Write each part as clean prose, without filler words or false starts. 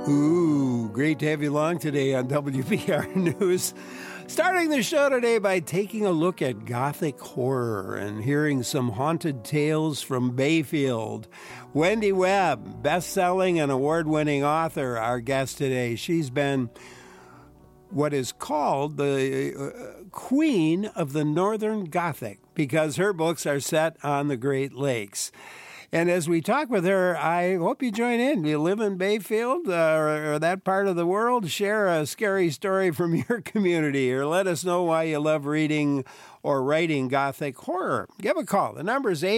Ooh, great to have you along today on WBR News. Starting the show today by taking a look at Gothic horror and hearing some haunted tales from Bayfield. Wendy Webb, best-selling and award-winning author, our guest today. She's been what is called the Queen of the Northern Gothic because her books are set on the Great Lakes. And as we talk with her, I hope you join in. Do you live in Bayfield or that part of the world? Share a scary story from your community or let us know why you love reading or writing Gothic horror. Give a call. The number is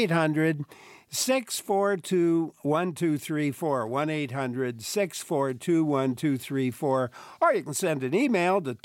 800-642-1234, 1-800-642-1234. Or you can send an email to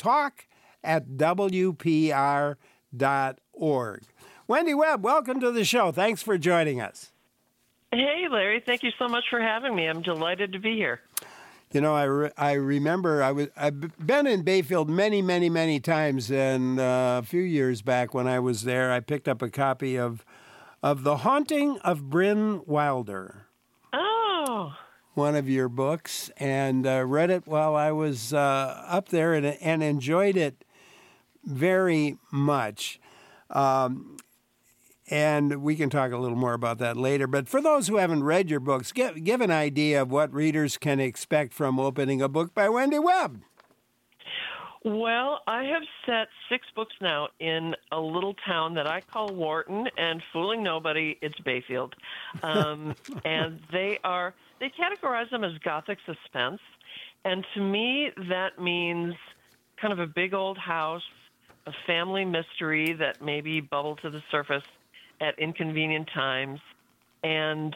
talk@wpr.org. Wendy Webb, welcome to the show. Thanks for joining us. Hey, Larry. Thank you so much for having me. I'm delighted to be here. You know, I remember I've been in Bayfield many times, and a few years back when I was there, I picked up a copy of The Haunting of Bryn Wilder. Oh. One of your books, and read it while I was up there and enjoyed it very much. And we can talk a little more about that later. But for those who haven't read your books, give an idea of what readers can expect from opening a book by Wendy Webb. Well, I have set 6 books now in a little town that I call Wharton, and fooling nobody, it's Bayfield. And they categorize them as Gothic suspense. And to me, that means kind of a big old house, a family mystery that maybe bubbled to the surface at inconvenient times, and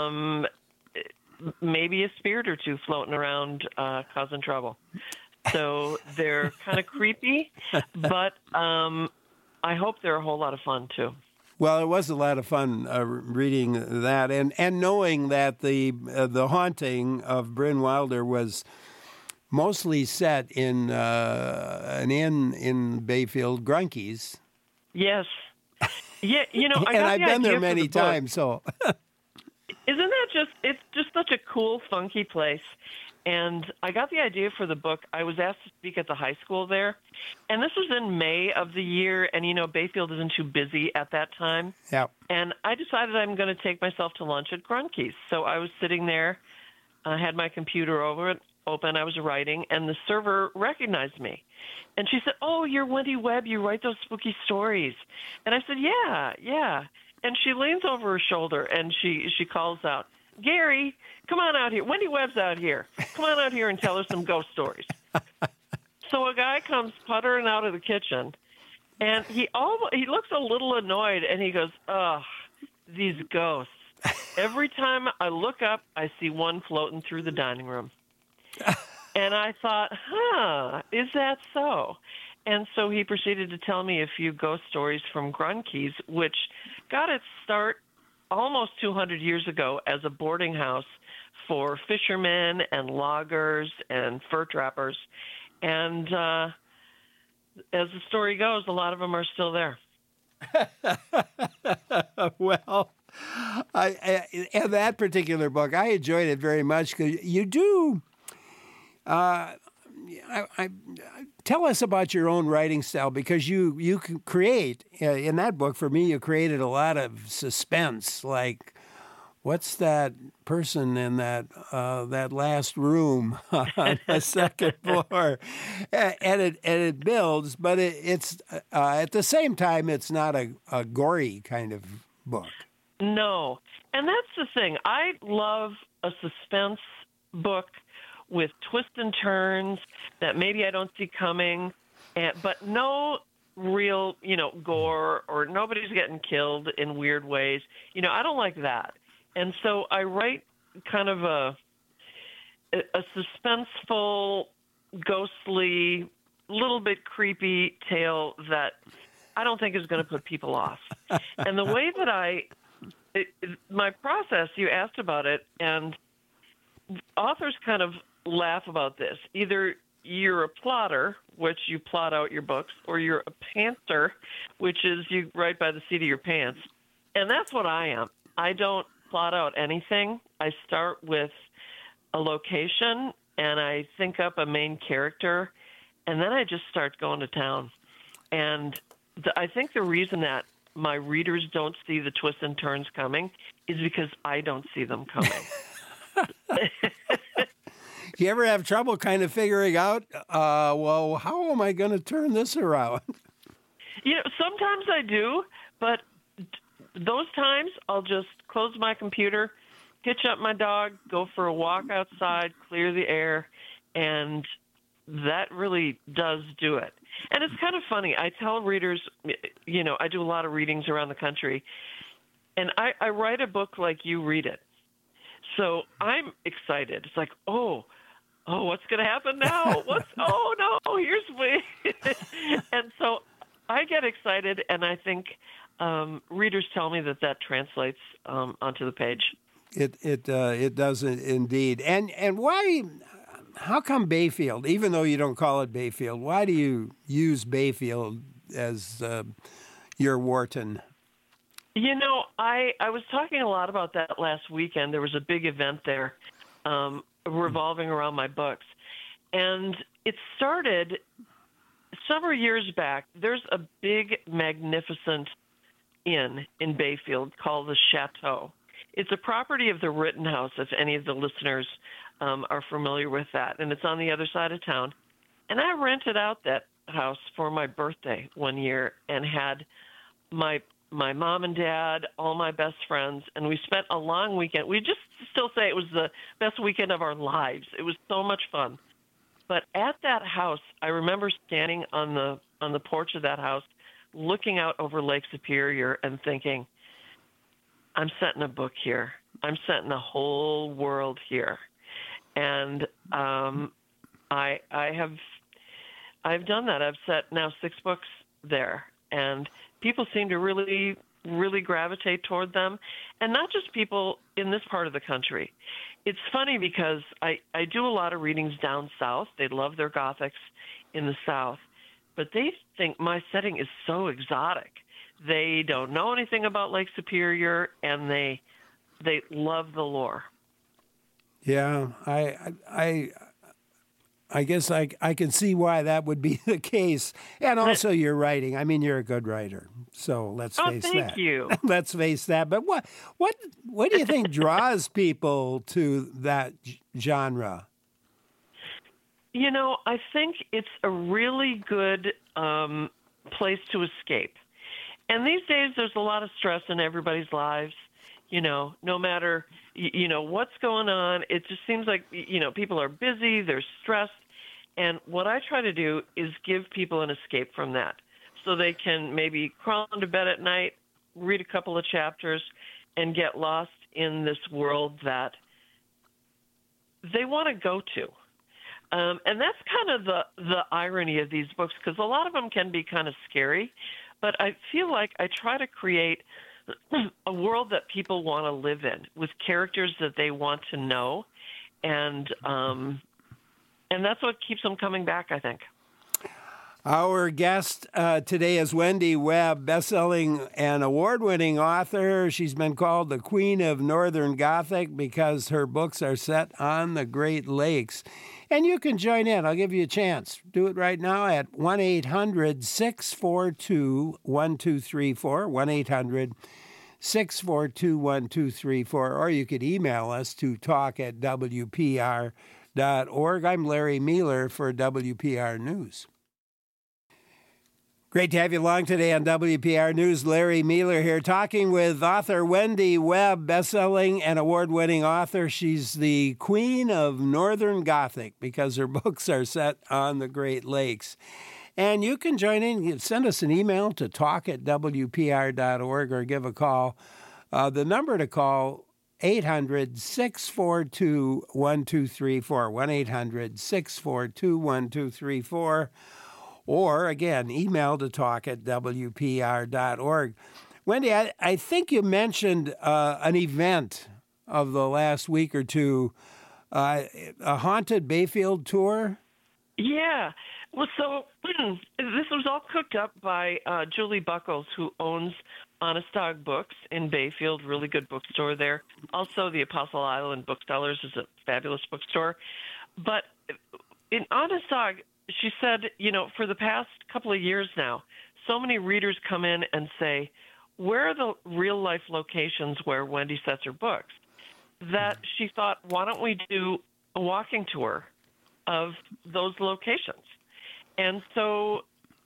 maybe a spirit or two floating around causing trouble. So they're kind of creepy, but I hope they're a whole lot of fun, too. Well, it was a lot of fun reading that, and knowing that the haunting of Bryn Wilder was mostly set in an inn in Bayfield, Grunke's. Yes. Yeah, you know, and I've been there many times, so. Isn't that it's just such a cool, funky place. And I got the idea for the book. I was asked to speak at the high school there, and this was in May of the year, and, you know, Bayfield isn't too busy at that time. Yeah. And I decided I'm going to take myself to lunch at Grunke's. So I was sitting there, I had my computer open, I was writing, and the server recognized me. And she said, "Oh, you're Wendy Webb, you write those spooky stories." And I said, yeah. And she leans over her shoulder, and she calls out, "Gary, come on out here. Wendy Webb's out here. Come on out here and tell her some ghost stories." So a guy comes puttering out of the kitchen, and he looks a little annoyed, and he goes, "Ugh, these ghosts. Every time I look up, I see one floating through the dining room." And I thought, is that so? And so he proceeded to tell me a few ghost stories from Grunke's, which got its start almost 200 years ago as a boarding house for fishermen and loggers and fur trappers. And as the story goes, a lot of them are still there. Well, and that particular book, I enjoyed it very much because you do. Tell us about your own writing style, because you can create in that book. For me, you created a lot of suspense. Like, what's that person in that last room on the second floor? And it builds, but it's at the same time, it's not a gory kind of book. No, and that's the thing. I love a suspense book with twists and turns that maybe I don't see coming, but no real, gore, or nobody's getting killed in weird ways. I don't like that. And so I write kind of a suspenseful, ghostly, little bit creepy tale that I don't think is going to put people off. And the way that my process, you asked about it, and authors kind of laugh about this. Either you're a plotter, which you plot out your books, or you're a pantser, which is you write by the seat of your pants. And that's what I am. I don't plot out anything. I start with a location and I think up a main character, and then I just start going to town. And I think the reason that my readers don't see the twists and turns coming is because I don't see them coming. You ever have trouble kind of figuring out, well, how am I going to turn this around? Sometimes I do, but those times I'll just close my computer, hitch up my dog, go for a walk outside, clear the air, and that really does do it. And it's kind of funny. I tell readers, I do a lot of readings around the country, and I write a book like you read it. So I'm excited. It's like, oh, what's going to happen now? Oh, no, here's me. And so I get excited, and I think readers tell me that translates onto the page. It does indeed. And why? How come Bayfield? Even though you don't call it Bayfield, why do you use Bayfield as your Wharton? I was talking a lot about that last weekend. There was a big event there revolving around my books. And it started several years back. There's a big, magnificent inn in Bayfield called the Chateau. It's a property of the Rittenhouse, if any of the listeners are familiar with that. And it's on the other side of town. And I rented out that house for my birthday one year and had my mom and dad, all my best friends, and we spent a long weekend. We just still say it was the best weekend of our lives. It was so much fun. But at that house, I remember standing on the porch of that house, looking out over Lake Superior and thinking, I'm setting a book here. I'm setting a whole world here. And I've done that. I've set now 6 books there, and people seem to really, really gravitate toward them, and not just people in this part of the country. It's funny because I do a lot of readings down south. They love their Gothics in the South, but they think my setting is so exotic. They don't know anything about Lake Superior, and they love the lore. Yeah, I guess I can see why that would be the case. And also your writing. I mean, you're a good writer. So let's face that. Thank you. Let's face that. But what do you think draws people to that genre? I think it's a really good place to escape. And these days there's a lot of stress in everybody's lives. No matter, what's going on, it just seems like, people are busy, they're stressed. And what I try to do is give people an escape from that so they can maybe crawl into bed at night, read a couple of chapters, and get lost in this world that they want to go to. And that's kind of the irony of these books, because a lot of them can be kind of scary. But I feel like I try to create a world that people want to live in with characters that they want to know. And that's what keeps them coming back, I think. Our guest today is Wendy Webb, best-selling and award-winning author. She's been called the Queen of Northern Gothic because her books are set on the Great Lakes. And you can join in. I'll give you a chance. Do it right now at 1-800-642-1234, 1-800-642-1234, or you could email us to talk@wpr.org. I'm Larry Mealer for WPR News. Great to have you along today on WPR News. Larry Mealer here, talking with author Wendy Webb, best-selling and award-winning author. She's the Queen of Northern Gothic because her books are set on the Great Lakes. And you can join in. Send us an email to talk@wpr.org or give a call. The number to call, 800-642-1234, 1-800-642-1234. Or, again, email to talk@wpr.org. Wendy, I think you mentioned an event of the last week or two, a Haunted Bayfield tour? Yeah. Well, so this was all cooked up by Julie Buckles, who owns Honest Dog Books in Bayfield, really good bookstore there. Also, the Apostle Island Booksellers is a fabulous bookstore. But in Onondaga, she said, for the past couple of years now, so many readers come in and say, where are the real life locations where Wendy sets her books? That she thought, why don't we do a walking tour of those locations? And so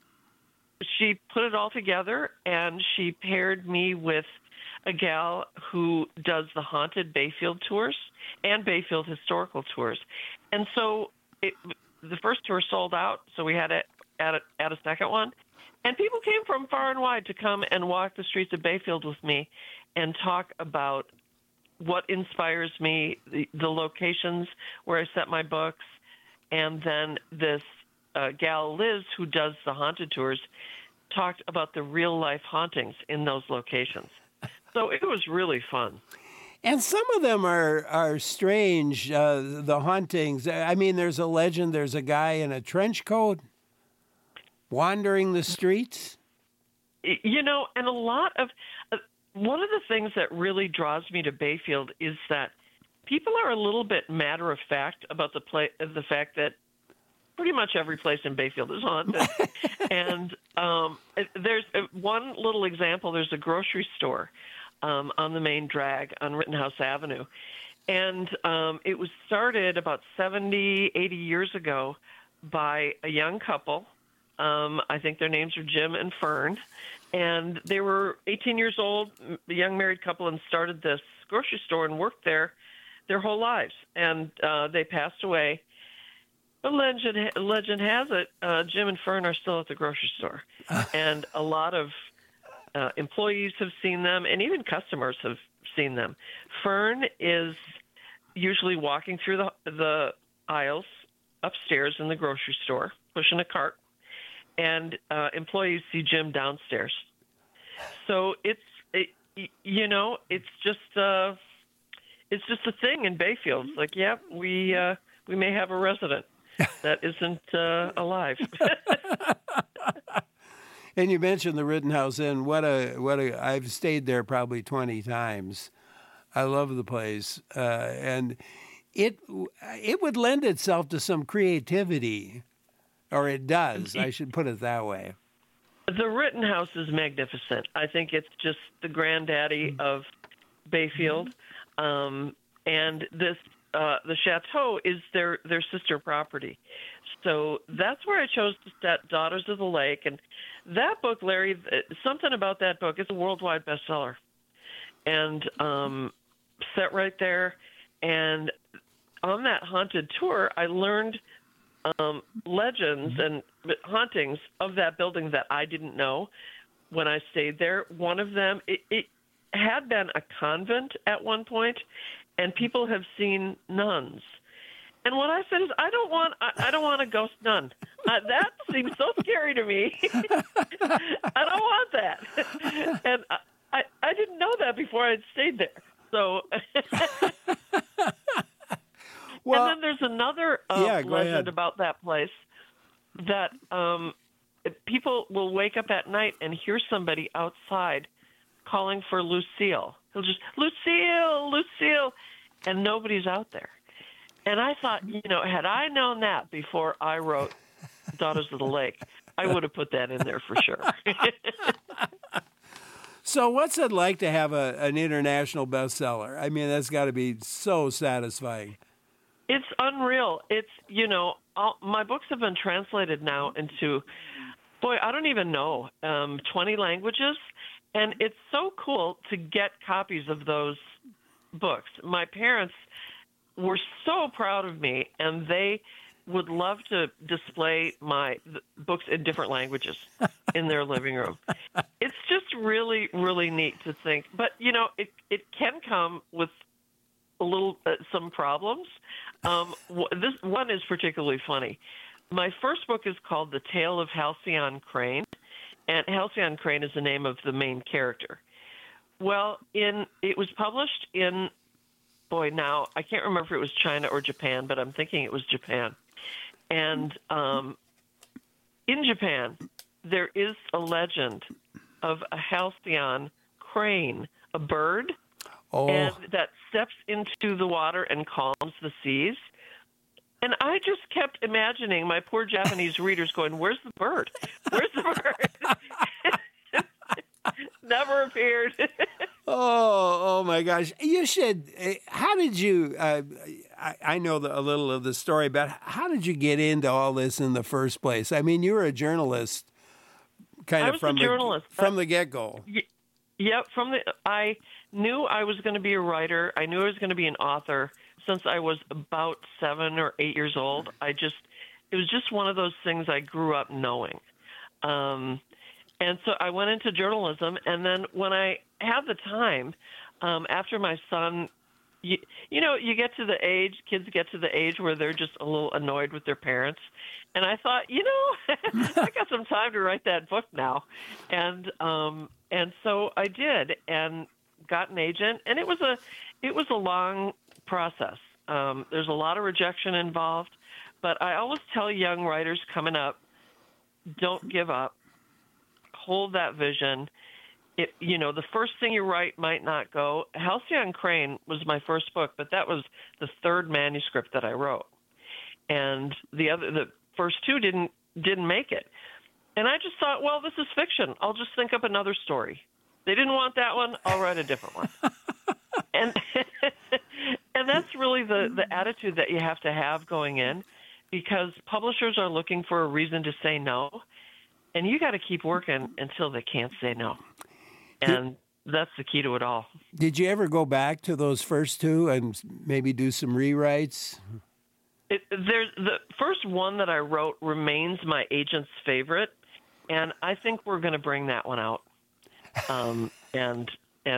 she put it all together, and she paired me with a gal who does the haunted Bayfield tours and Bayfield historical tours. And so the first tour sold out, so we had to add a second one. And people came from far and wide to come and walk the streets of Bayfield with me and talk about what inspires me, the locations where I set my books, and then this gal, Liz, who does the haunted tours, talked about the real-life hauntings in those locations. So it was really fun. And some of them are strange, the hauntings. I mean, there's a legend, there's a guy in a trench coat wandering the streets. And a lot of one of the things that really draws me to Bayfield is that people are a little bit matter of fact about the fact that pretty much every place in Bayfield is haunted. And there's one little example. There's a grocery store on the main drag on Rittenhouse Avenue. And it was started about 70, 80 years ago by a young couple. I think their names are Jim and Fern. And they were 18 years old, a young married couple, and started this grocery store and worked there their whole lives. And they passed away. The legend has it, Jim and Fern are still at the grocery store. And a lot of employees have seen them, and even customers have seen them. Fern is usually walking through the aisles upstairs in the grocery store, pushing a cart, and employees see Jim downstairs. So it's just a thing in Bayfield. It's like, yeah, we may have a resident that isn't alive. And you mentioned the Rittenhouse Inn. What a! I've stayed there probably 20 times. I love the place, and it would lend itself to some creativity, or it does. I should put it that way. The Rittenhouse is magnificent. I think it's just the granddaddy of Bayfield, and this the chateau is their sister property. So that's where I chose to set Daughters of the Lake. And that book, Larry, something about that book, it's a worldwide bestseller. And set right there. And on that haunted tour, I learned legends and hauntings of that building that I didn't know when I stayed there. One of them, it had been a convent at one point, and people have seen nuns. And what I said is, I don't want a ghost nun. That seems so scary to me. I don't want that. And I didn't know that before I'd stayed there. So, well, and then there's another legend about that place that people will wake up at night and hear somebody outside calling for Lucille. He'll just, Lucille, Lucille, and nobody's out there. And I thought, had I known that before I wrote Daughters of the Lake, I would have put that in there for sure. So what's it like to have an international bestseller? I mean, that's got to be so satisfying. It's unreal. It's, my books have been translated now into, I don't even know, 20 languages. And it's so cool to get copies of those books. My parents were so proud of me, and they would love to display my books in different languages in their living room. It's just really, really neat to think. But, it can come with some problems. This one is particularly funny. My first book is called The Tale of Halcyon Crane, and Halcyon Crane is the name of the main character. Well, it was published in, now I can't remember if it was China or Japan, but I'm thinking it was Japan. And in Japan, there is a legend of a halcyon crane, a bird, and that steps into the water and calms the seas. And I just kept imagining my poor Japanese readers going, "Where's the bird? Where's the bird?" Never appeared. Oh my gosh! You should. How did you? I know a little of the story, but how did you get into all this in the first place? I mean, you were a journalist, I was a journalist from the get-go. Yep. I knew I was going to be a writer. I knew I was going to be an author since I was about 7 or 8 years old. It was just one of those things I grew up knowing. And so I went into journalism, and then when I had the time, after my son, you get to the age, kids get to the age where they're just a little annoyed with their parents. And I thought, I got some time to write that book now. And so I did, and got an agent, and it was a long process. There's a lot of rejection involved, but I always tell young writers coming up, don't give up. Hold that vision. The first thing you write might not go. Halcyon Crane was my first book, but that was the third manuscript that I wrote, and the first two didn't make it. And I just thought, well, this is fiction. I'll just think up another story. They didn't want that one. I'll write a different one. and and that's really the attitude that you have to have going in, because publishers are looking for a reason to say no. And you got to keep working until they can't say no. And that's the key to it all. Did you ever go back to those first two and maybe do some rewrites? There's the first one that I wrote remains my agent's favorite, and I think we're going to bring that one out and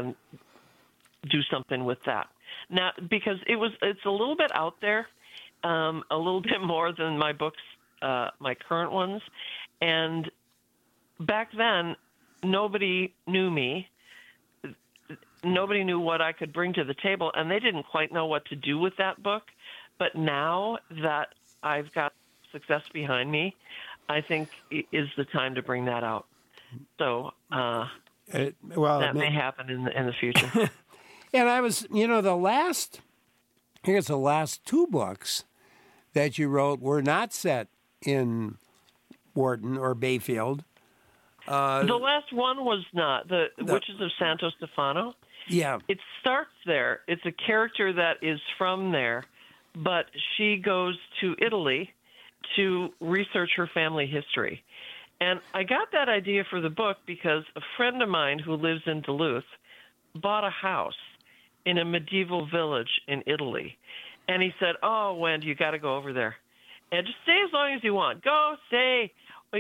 do something with that. Now, because it's a little bit out there, a little bit more than my books, my current ones, and back then, nobody knew me. Nobody knew what I could bring to the table, and they didn't quite know what to do with that book. But now that I've got success behind me, I think it is the time to bring that out. So that may happen in the future. And I was, the last two books that you wrote were not set in Wharton or Bayfield. The last one was not. The Witches of Santo Stefano. Yeah. It starts there. It's a character that is from there, but she goes to Italy to research her family history. And I got that idea for the book because a friend of mine who lives in Duluth bought a house in a medieval village in Italy. And he said, "Oh, Wendy, you got to go over there. And just stay as long as you want. Go, stay."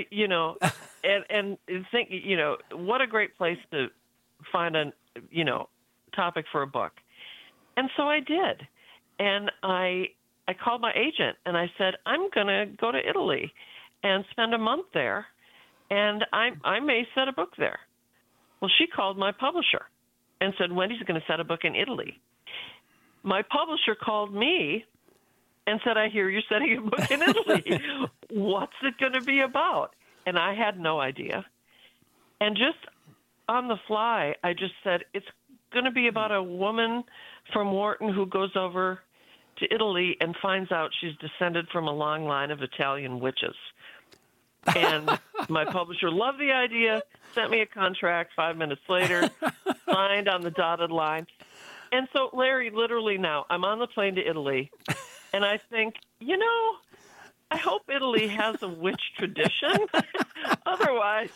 And think, what a great place to find a, topic for a book. And so I did. And I called my agent and I said, "I'm going to go to Italy and spend a month there, and I may set a book there." Well, she called my publisher and said, "Wendy's going to set a book in Italy." My publisher called me and said, "I hear you're setting a book in Italy. What's it going to be about?" And I had no idea. And just on the fly, I just said, "It's going to be about a woman from Wharton who goes over to Italy and finds out she's descended from a long line of Italian witches." And my publisher loved the idea, sent me a contract 5 minutes later, signed on the dotted line. And so, Larry, literally now, I'm on the plane to Italy, and I think, I hope Italy has a witch tradition. Otherwise,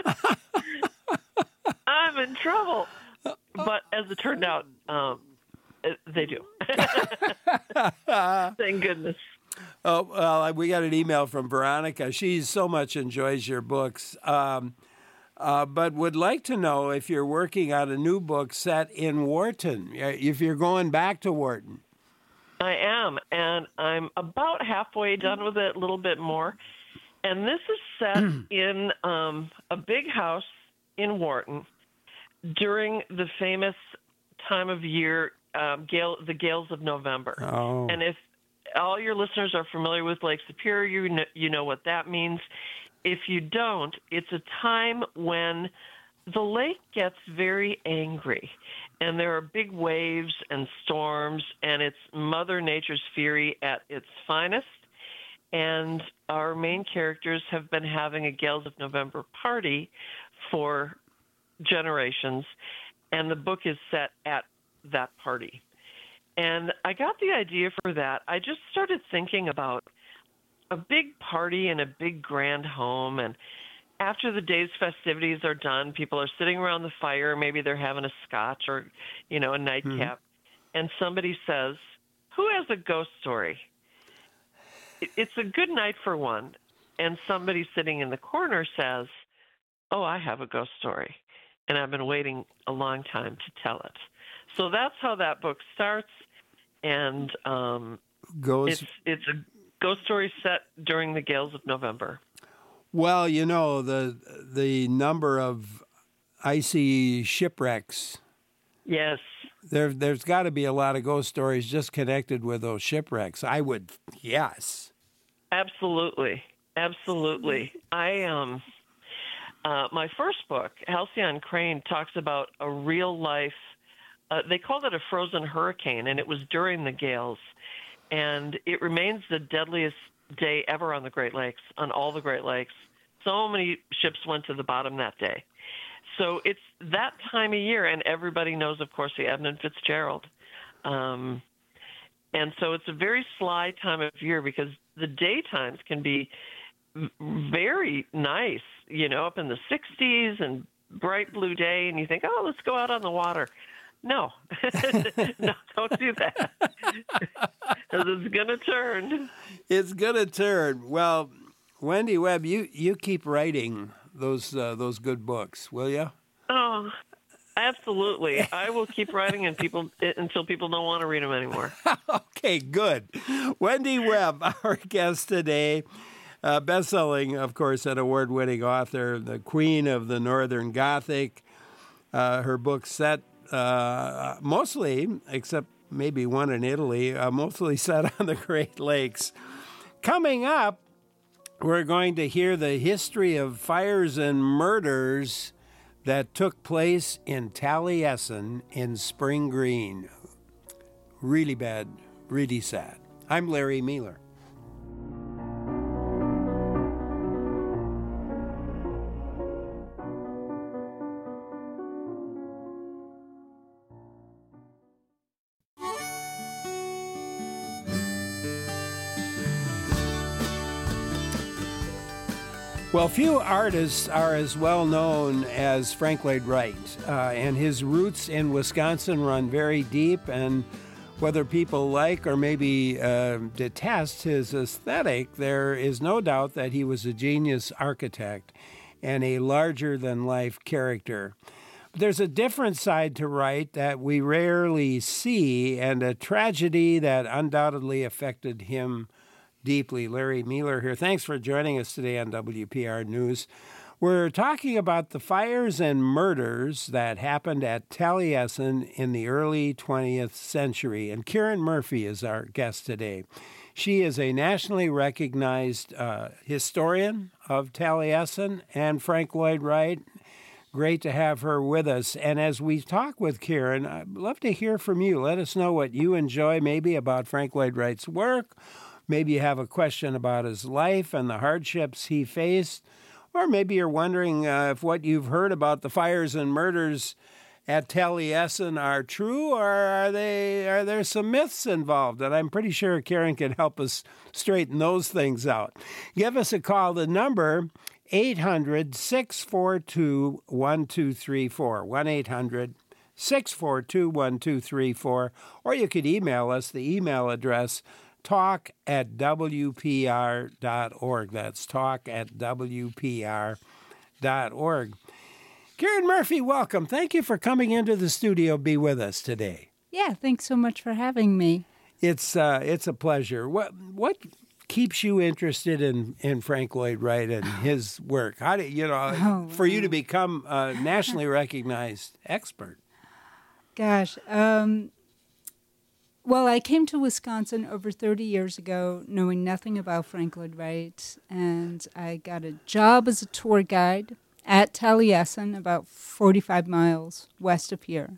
I'm in trouble. But as it turned out, they do. Thank goodness. Oh, well, we got an email from Veronica. She so much enjoys your books, but would like to know if you're working on a new book set in Wharton, if you're going back to Wharton. I am, and I'm about halfway done with it, a little bit more. And this is set in a big house in Wharton during the famous time of year, the gales of November. Oh. And if all your listeners are familiar with Lake Superior, you know what that means. If you don't, it's a time when the lake gets very angry, and there are big waves and storms, and it's Mother Nature's fury at its finest. And our main characters have been having a Gales of November party for generations, and the book is set at that party. And I got the idea for that. I just started thinking about a big party in a big grand home, and after the day's festivities are done, people are sitting around the fire, maybe they're having a scotch or, a nightcap, and somebody says, "Who has a ghost story?" It's a good night for one, and somebody sitting in the corner says, "Oh, I have a ghost story, and I've been waiting a long time to tell it." So that's how that book starts, and it's a ghost story set during the Gales of November. Well, the number of icy shipwrecks. Yes. There's got to be a lot of ghost stories just connected with those shipwrecks. I would, yes. Absolutely. My first book, Halcyon Crane, talks about a real life, they called it a frozen hurricane, and it was during the gales. And it remains the deadliest day ever on the Great Lakes, on all the Great Lakes. So many ships went to the bottom that day. So it's that time of year, and everybody knows, of course, the Edmund Fitzgerald. And so it's a very sly time of year because the daytimes can be very nice, up in the 60s and bright blue day, and you think, oh, let's go out on the water. No, no, don't do that. Because it's going to turn. It's going to turn. Well, Wendy Webb, you keep writing those good books, will you? Oh, absolutely. I will keep writing until people don't want to read them anymore. Okay, good. Wendy Webb, our guest today, best-selling, of course, and award-winning author, the queen of the Northern Gothic. Her book set mostly, except maybe one in Italy, mostly set on the Great Lakes. Coming up, we're going to hear the history of fires and murders that took place in Taliesin in Spring Green. Really bad, really sad. I'm Larry Mealer. Well, few artists are as well known as Frank Lloyd Wright, and his roots in Wisconsin run very deep, and whether people like or maybe detest his aesthetic, there is no doubt that he was a genius architect and a larger-than-life character. There's a different side to Wright that we rarely see, and a tragedy that undoubtedly affected him deeply. Larry Mealer here. Thanks for joining us today on WPR News. We're talking about the fires and murders that happened at Taliesin in the early 20th century. And Karen Murphy is our guest today. She is a nationally recognized historian of Taliesin and Frank Lloyd Wright. Great to have her with us. And as we talk with Karen, I'd love to hear from you. Let us know what you enjoy maybe about Frank Lloyd Wright's work. Maybe you have a question about his life and the hardships he faced. Or maybe you're wondering if what you've heard about the fires and murders at Taliesin are true, or are there some myths involved? And I'm pretty sure Karen can help us straighten those things out. Give us a call. The number, 800-642-1234, 1-800-642-1234, or you could email us. The email address, talk@wpr.org. That's talk@wpr.org. Karen Murphy, welcome. Thank you for coming into the studio to be with us today. Yeah, thanks so much for having me. It's a pleasure. What keeps you interested in Frank Lloyd Wright and his work? How do you to become a nationally recognized expert? Gosh, well, I came to Wisconsin over 30 years ago knowing nothing about Frank Lloyd Wright, and I got a job as a tour guide at Taliesin, about 45 miles west of here.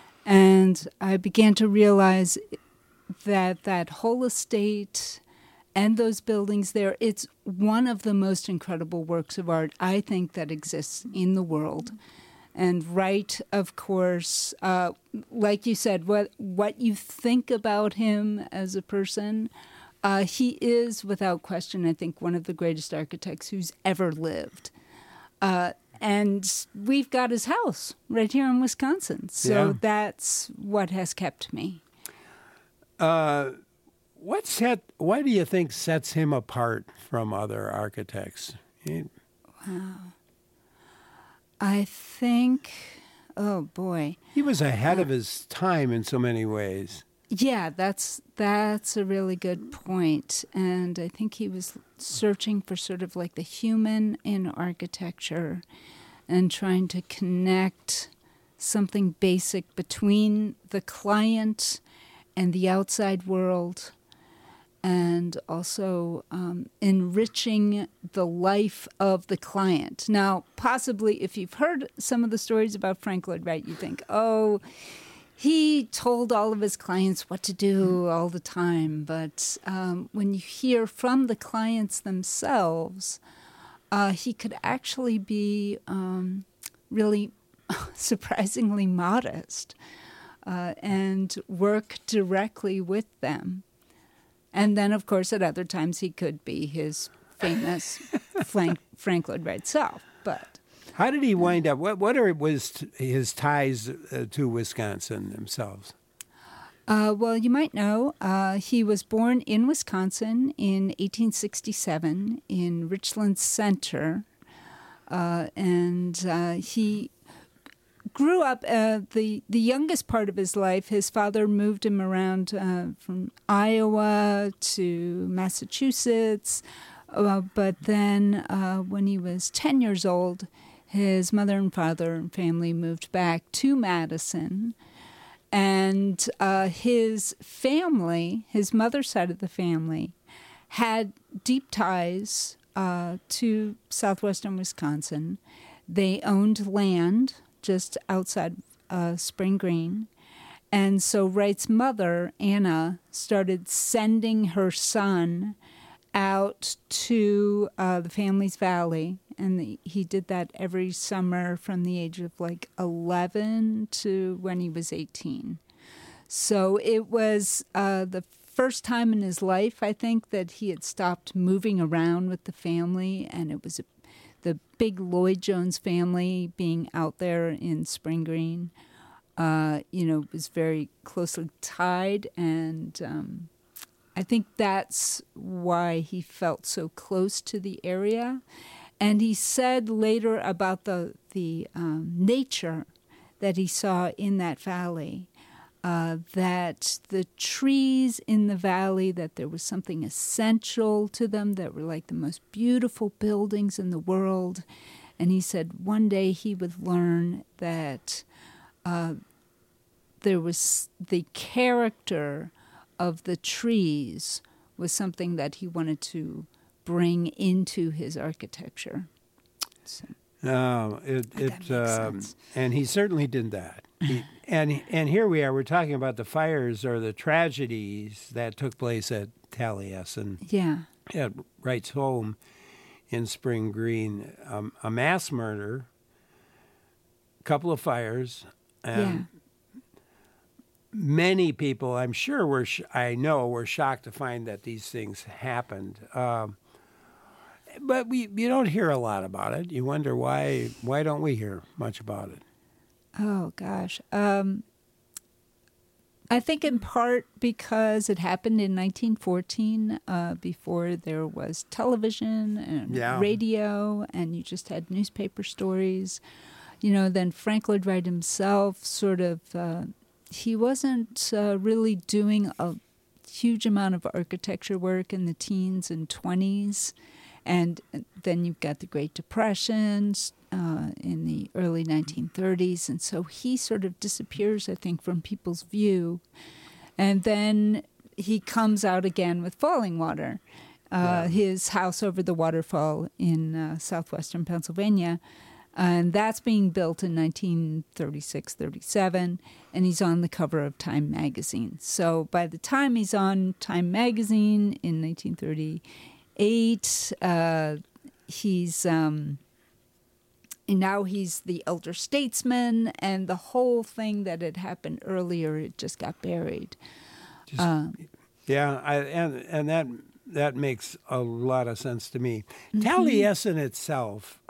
And I began to realize that whole estate and those buildings there. It's one of the most incredible works of art, I think, that exists in the world. And Wright, of course, like you said, what you think about him as a person, he is, without question, I think, one of the greatest architects who's ever lived. And we've got his house right here in Wisconsin. So that's what has kept me. What do you think sets him apart from other architects? Wow. I think, oh boy. He was ahead of his time in so many ways. Yeah, that's a really good point. And I think he was searching for sort of like the human in architecture and trying to connect something basic between the client and the outside world, and also enriching the life of the client. Now, possibly if you've heard some of the stories about Frank Lloyd Wright, you think, oh, he told all of his clients what to do all the time. But when you hear from the clients themselves, he could actually be really surprisingly modest and work directly with them. And then, of course, at other times he could be his famous Frank Lloyd Wright self. But how did he wind up? What was his ties to Wisconsin themselves? Well, you might know he was born in Wisconsin in 1867 in Richland Center, and he grew up the youngest part of his life. His father moved him around from Iowa to Massachusetts, but then when he was 10 years old, his mother and father and family moved back to Madison. And his family, his mother's side of the family, had deep ties to southwestern Wisconsin. They owned land just outside Spring Green. And so Wright's mother, Anna, started sending her son out to the family's valley. And he did that every summer from the age of like 11 to when he was 18. So it was the first time in his life, I think, that he had stopped moving around with the family. And it was the big Lloyd Jones family being out there in Spring Green, was very closely tied. And I think that's why he felt so close to the area. And he said later about the nature that he saw in that valley, that the trees in the valley, that there was something essential to them that were like the most beautiful buildings in the world. And he said one day he would learn that there was the character of the trees was something that he wanted to bring into his architecture. So, and he certainly did that. And here we are. We're talking about the fires or the tragedies that took place at Taliesin. Yeah. At Wright's home in Spring Green, a mass murder, a couple of fires, and many people, I'm sure, were shocked to find that these things happened. But you don't hear a lot about it. You wonder why don't we hear much about it? Oh, gosh. I think in part because it happened in 1914, before there was television and radio, and you just had newspaper stories. Then Frank Lloyd Wright himself sort of, he wasn't really doing a huge amount of architecture work in the teens and 20s. And then you've got the Great Depression in the early 1930s. And so he sort of disappears, I think, from people's view. And then he comes out again with Falling Water, his house over the waterfall in southwestern Pennsylvania. And that's being built in 1936-37, and he's on the cover of Time magazine. So by the time he's on Time magazine in 1938, now he's the elder statesman, and the whole thing that had happened earlier, it just got buried. That makes a lot of sense to me. Taliesin itself,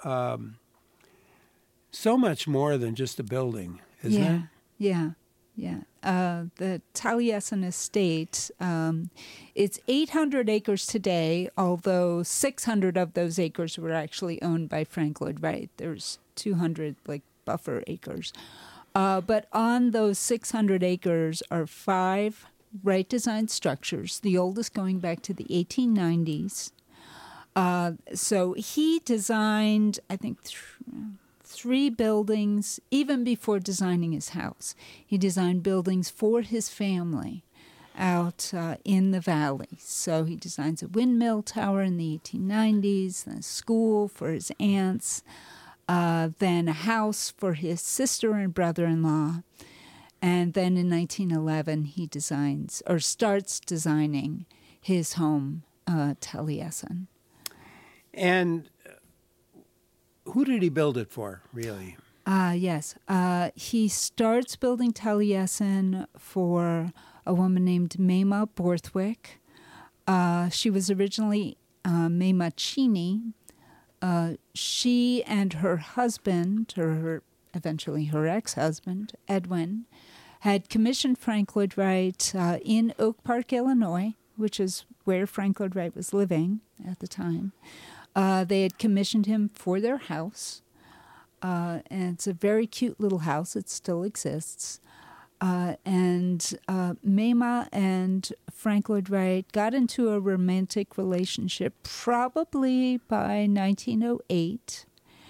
so much more than just a building, isn't it? Yeah. The Taliesin estate, it's 800 acres today, although 600 of those acres were actually owned by Frank Lloyd Wright. There's 200 buffer acres. But on those 600 acres are 5 Wright-designed structures, the oldest going back to the 1890s. So he designed, I think, 3 buildings, even before designing his house. He designed buildings for his family out in the valley. So he designs a windmill tower in the 1890s, then a school for his aunts, then a house for his sister and brother-in-law. And then in 1911, he starts designing his home, Taliesin. And who did he build it for, really? Yes. He starts building Taliesin for a woman named Mema Borthwick. She was originally Mema Cheney. She and her husband, or eventually her ex-husband, Edwin, had commissioned Frank Lloyd Wright in Oak Park, Illinois, which is where Frank Lloyd Wright was living at the time. They had commissioned him for their house, and it's a very cute little house. It still exists. And Mema and Frank Lloyd Wright got into a romantic relationship probably by 1908.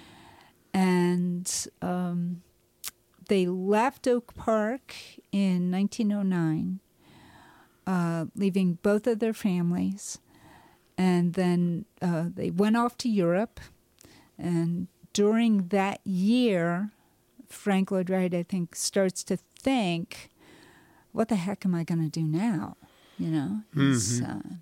And they left Oak Park in 1909, leaving both of their families. And then they went off to Europe. And during that year, Frank Lloyd Wright, I think, starts to think, what the heck am I going to do now? He's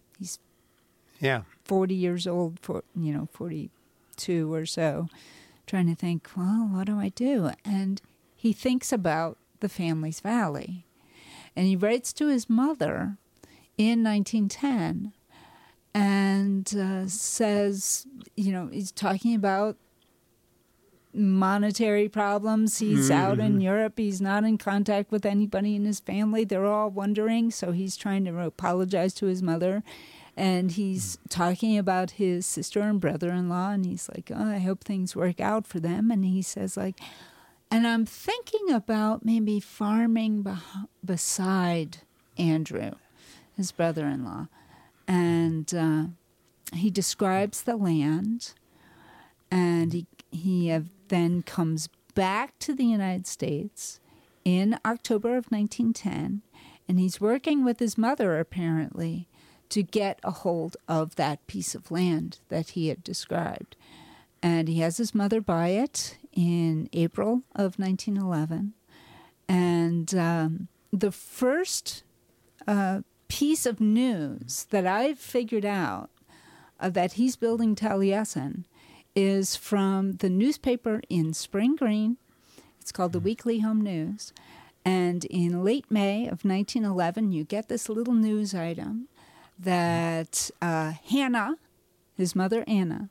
40 years old, 42 or so, trying to think, well, what do I do? And he thinks about the family's valley. And he writes to his mother in 1910 and says, he's talking about monetary problems. He's out in Europe. He's not in contact with anybody in his family. They're all wondering. So he's trying to apologize to his mother. And he's talking about his sister and brother-in-law. And he's like, oh, I hope things work out for them. And he says, and I'm thinking about maybe farming beside Andrew, his brother-in-law. And he describes the land. And he then comes back to the United States in October of 1910, and he's working with his mother, apparently, to get a hold of that piece of land that he had described. And he has his mother buy it in April of 1911. And the first piece of news that I've figured out that he's building Taliesin is from the newspaper in Spring Green. It's called the Weekly Home News. And in late May of 1911, you get this little news item that Hannah, his mother Anna,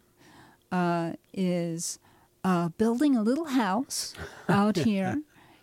is building a little house out here,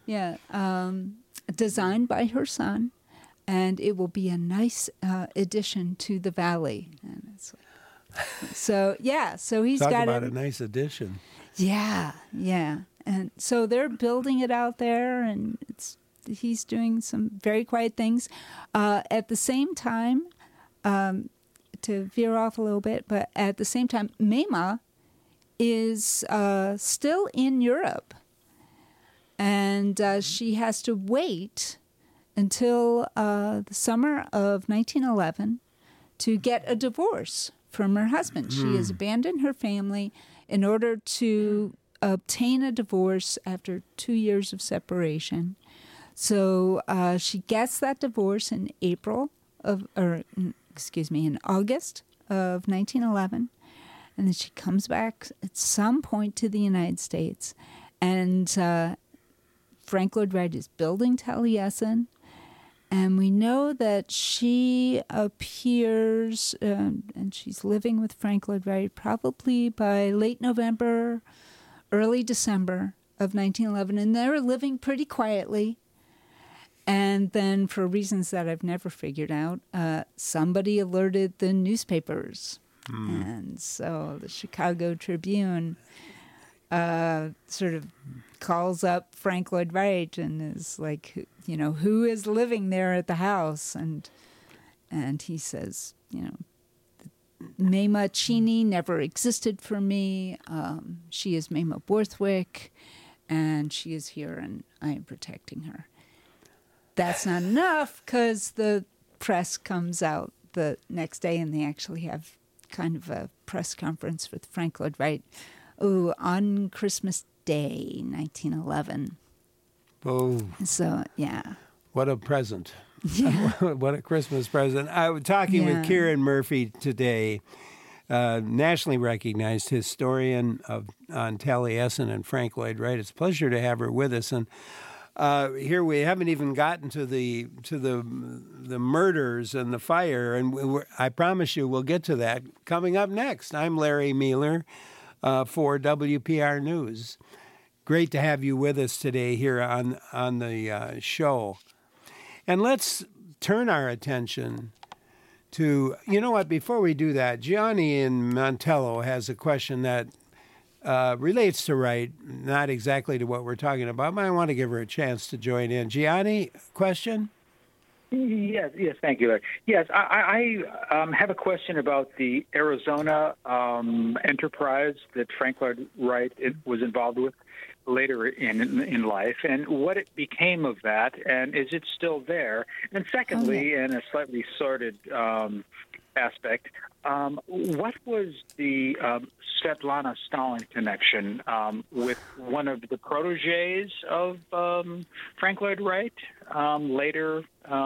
designed by her son, and it will be a nice addition to the valley. And it's like, so he's Talk got about a nice addition. Yeah. And so they're building it out there, and he's doing some very quiet things. At the same time, to veer off a little bit, but at the same time, Mema is still in Europe, and she has to wait until the summer of 1911 to get a divorce from her husband. She has abandoned her family in order to obtain a divorce after 2 years of separation. So she gets that divorce in in August of 1911. And then she comes back at some point to the United States. And Frank Lloyd Wright is building Taliesin. And we know that she appears, and she's living with Frank Lloyd Wright probably by late November, early December of 1911. And they're living pretty quietly. And then, for reasons that I've never figured out, somebody alerted the newspapers. And so the Chicago Tribune sort of calls up Frank Lloyd Wright and is like, who is living there at the house? And he says, Mema Cheney never existed for me. She is Mema Borthwick, and she is here, and I am protecting her. That's not enough, because the press comes out the next day, and they actually have kind of a press conference with Frank Lloyd Wright on Christmas Day, 1911. Oh. So, yeah. What a present. Yeah. What a Christmas present. I was talking with Kieran Murphy today, nationally recognized historian on Taliesin and Frank Lloyd Wright. It's a pleasure to have her with us. And here we haven't even gotten to the murders and the fire, and I promise you we'll get to that coming up next. I'm Larry Mueller for WPR News. Great to have you with us today here on the show. And let's turn our attention to, before we do that, Gianni in Montello has a question that relates to Wright, not exactly to what we're talking about, but I want to give her a chance to join in. Gianni, question? Yes, thank you, Larry. Yes, I have a question about the Arizona enterprise that Frank Lloyd Wright was involved with later in life, and what it became of that, and is it still there? And secondly, in a slightly sordid aspect, what was the Svetlana Stalin connection with one of the proteges of Frank Lloyd Wright later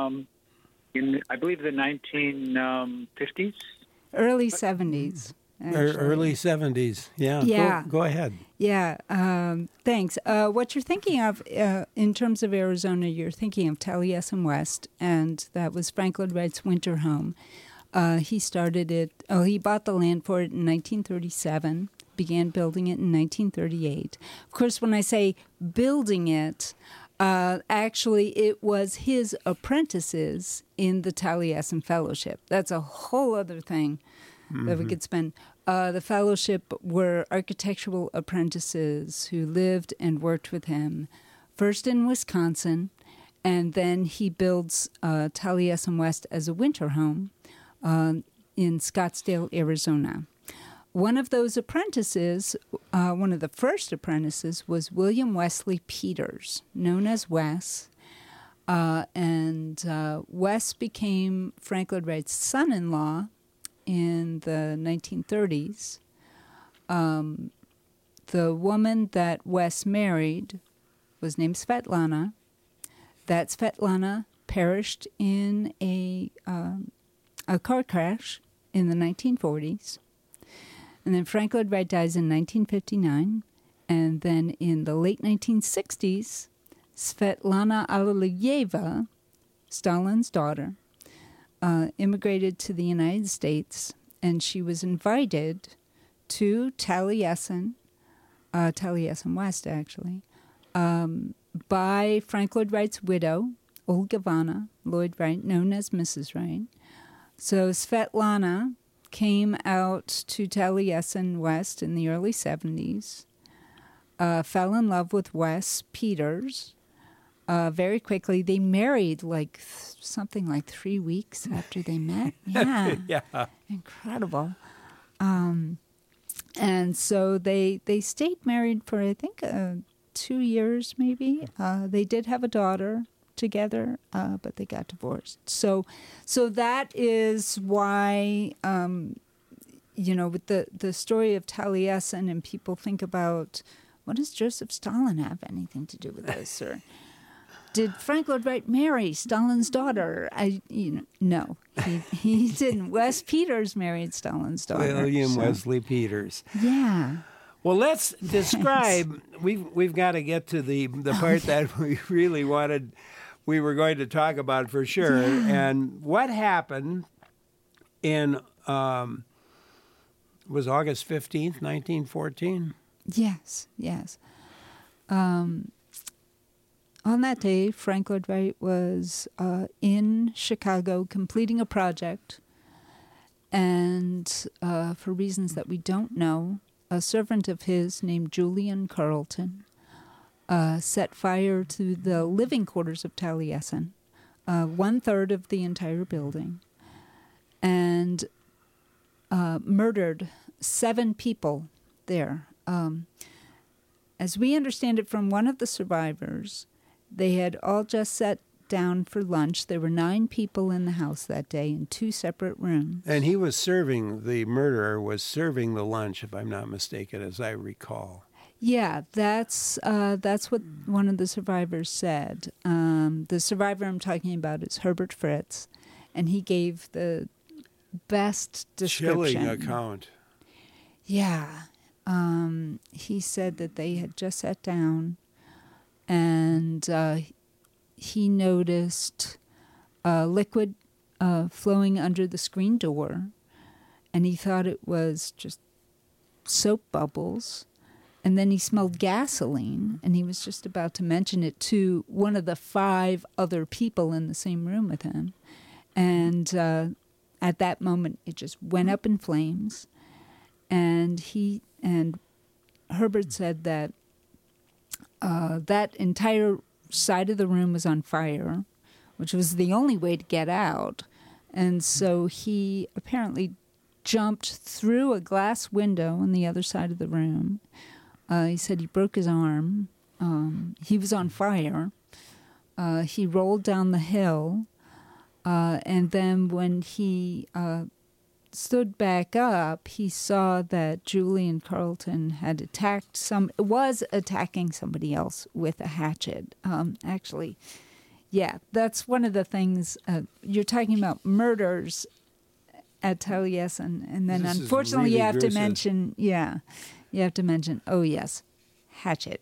in, I believe, the 1950s? Early 70s. Early 70s, yeah. Go ahead. Yeah, thanks. What you're thinking of in terms of Arizona, you're thinking of Taliesin West, and that was Frank Lloyd Wright's winter home. He started it, he bought the land for it in 1937, began building it in 1938. Of course, when I say building it, actually it was his apprentices in the Taliesin Fellowship. That's a whole other thing that we could spend. The fellowship were architectural apprentices who lived and worked with him, first in Wisconsin, and then he builds Taliesin West as a winter home in Scottsdale, Arizona. One of those apprentices, one of the first apprentices, was William Wesley Peters, known as Wes. And Wes became Frank Lloyd Wright's son-in-law in the 1930s. The woman that Wes married was named Svetlana. That Svetlana perished in a car crash in the 1940s. And then Frank Lloyd Wright dies in 1959. And then in the late 1960s, Svetlana Alliluyeva, Stalin's daughter, immigrated to the United States, and she was invited to Taliesin West, actually, by Frank Lloyd Wright's widow, Olga Ivana Lloyd Wright, known as Mrs. Wright. So Svetlana came out to Taliesin West in the early 70s, fell in love with Wes Peters. Very quickly, they married something like 3 weeks after they met. Yeah, yeah, incredible. And so they stayed married for, I think, 2 years maybe. They did have a daughter together, but they got divorced. So that is why, with the story of Taliesin, and people think about what does Joseph Stalin have anything to do with this? Or did Frank Lloyd Wright marry Stalin's daughter? No, he didn't. Wes Peters married Stalin's daughter. William Wesley Peters. Yeah. Well, let's describe. We've got to get to the part that we really wanted. We were going to talk about for sure, and what happened in was August 15th, 1914. Yes. On that day, Frank Lloyd Wright was in Chicago completing a project, and for reasons that we don't know, a servant of his named Julian Carleton set fire to the living quarters of Taliesin, 1/3 of the entire building, and murdered 7 people there. As we understand it from one of the survivors, they had all just sat down for lunch. There were 9 people in the house that day in 2 separate rooms. And he was the murderer was serving the lunch, if I'm not mistaken, as I recall. Yeah, that's what one of the survivors said. The survivor I'm talking about is Herbert Fritz, and he gave the best description. Chilling account. Yeah. He said that they had just sat down, and he noticed liquid flowing under the screen door, and he thought it was just soap bubbles. And then he smelled gasoline, and he was just about to mention it to one of the 5 other people in the same room with him. And at that moment, it just went up in flames. And Herbert said that that entire side of the room was on fire, which was the only way to get out. And so he apparently jumped through a glass window on the other side of the room. He said he broke his arm. He was on fire. He rolled down the hill. And then when he stood back up, he saw that Julian Carleton had was attacking somebody else with a hatchet. Actually, yeah, that's one of the things. You're talking about murders at Taliesin, and then unfortunately really you have gruesome. to mention, oh yes, hatchet.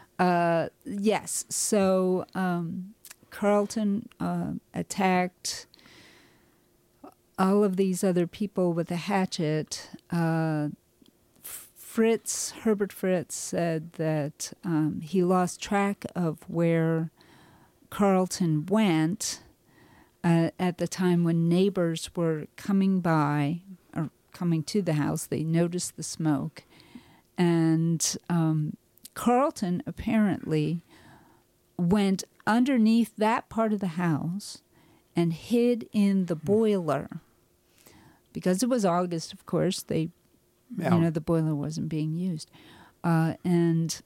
Yes, so Carleton attacked all of these other people with a hatchet. Herbert Fritz said that he lost track of where Carleton went at the time when neighbors were coming by or coming to the house. They noticed the smoke. And Carleton apparently went underneath that part of the house and hid in the boiler. Because it was August, of course, the boiler wasn't being used. And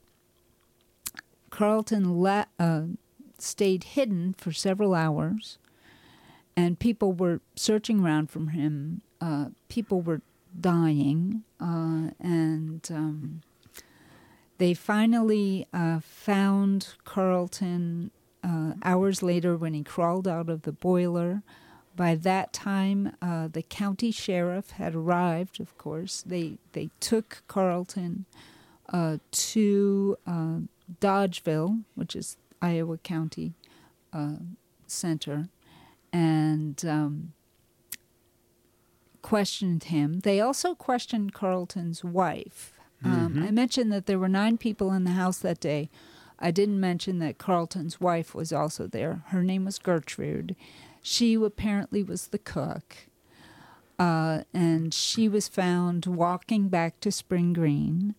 Carleton stayed hidden for several hours, and people were searching around for him. People were dying, and they finally found Carleton hours later when he crawled out of the boiler. By that time, the county sheriff had arrived, of course. They took Carleton to Dodgeville, which is Iowa County Center, and questioned him. They also questioned Carleton's wife. I mentioned that there were 9 people in the house that day. I didn't mention that Carleton's wife was also there. Her name was Gertrude. She apparently was the cook, and she was found walking back to Spring Green,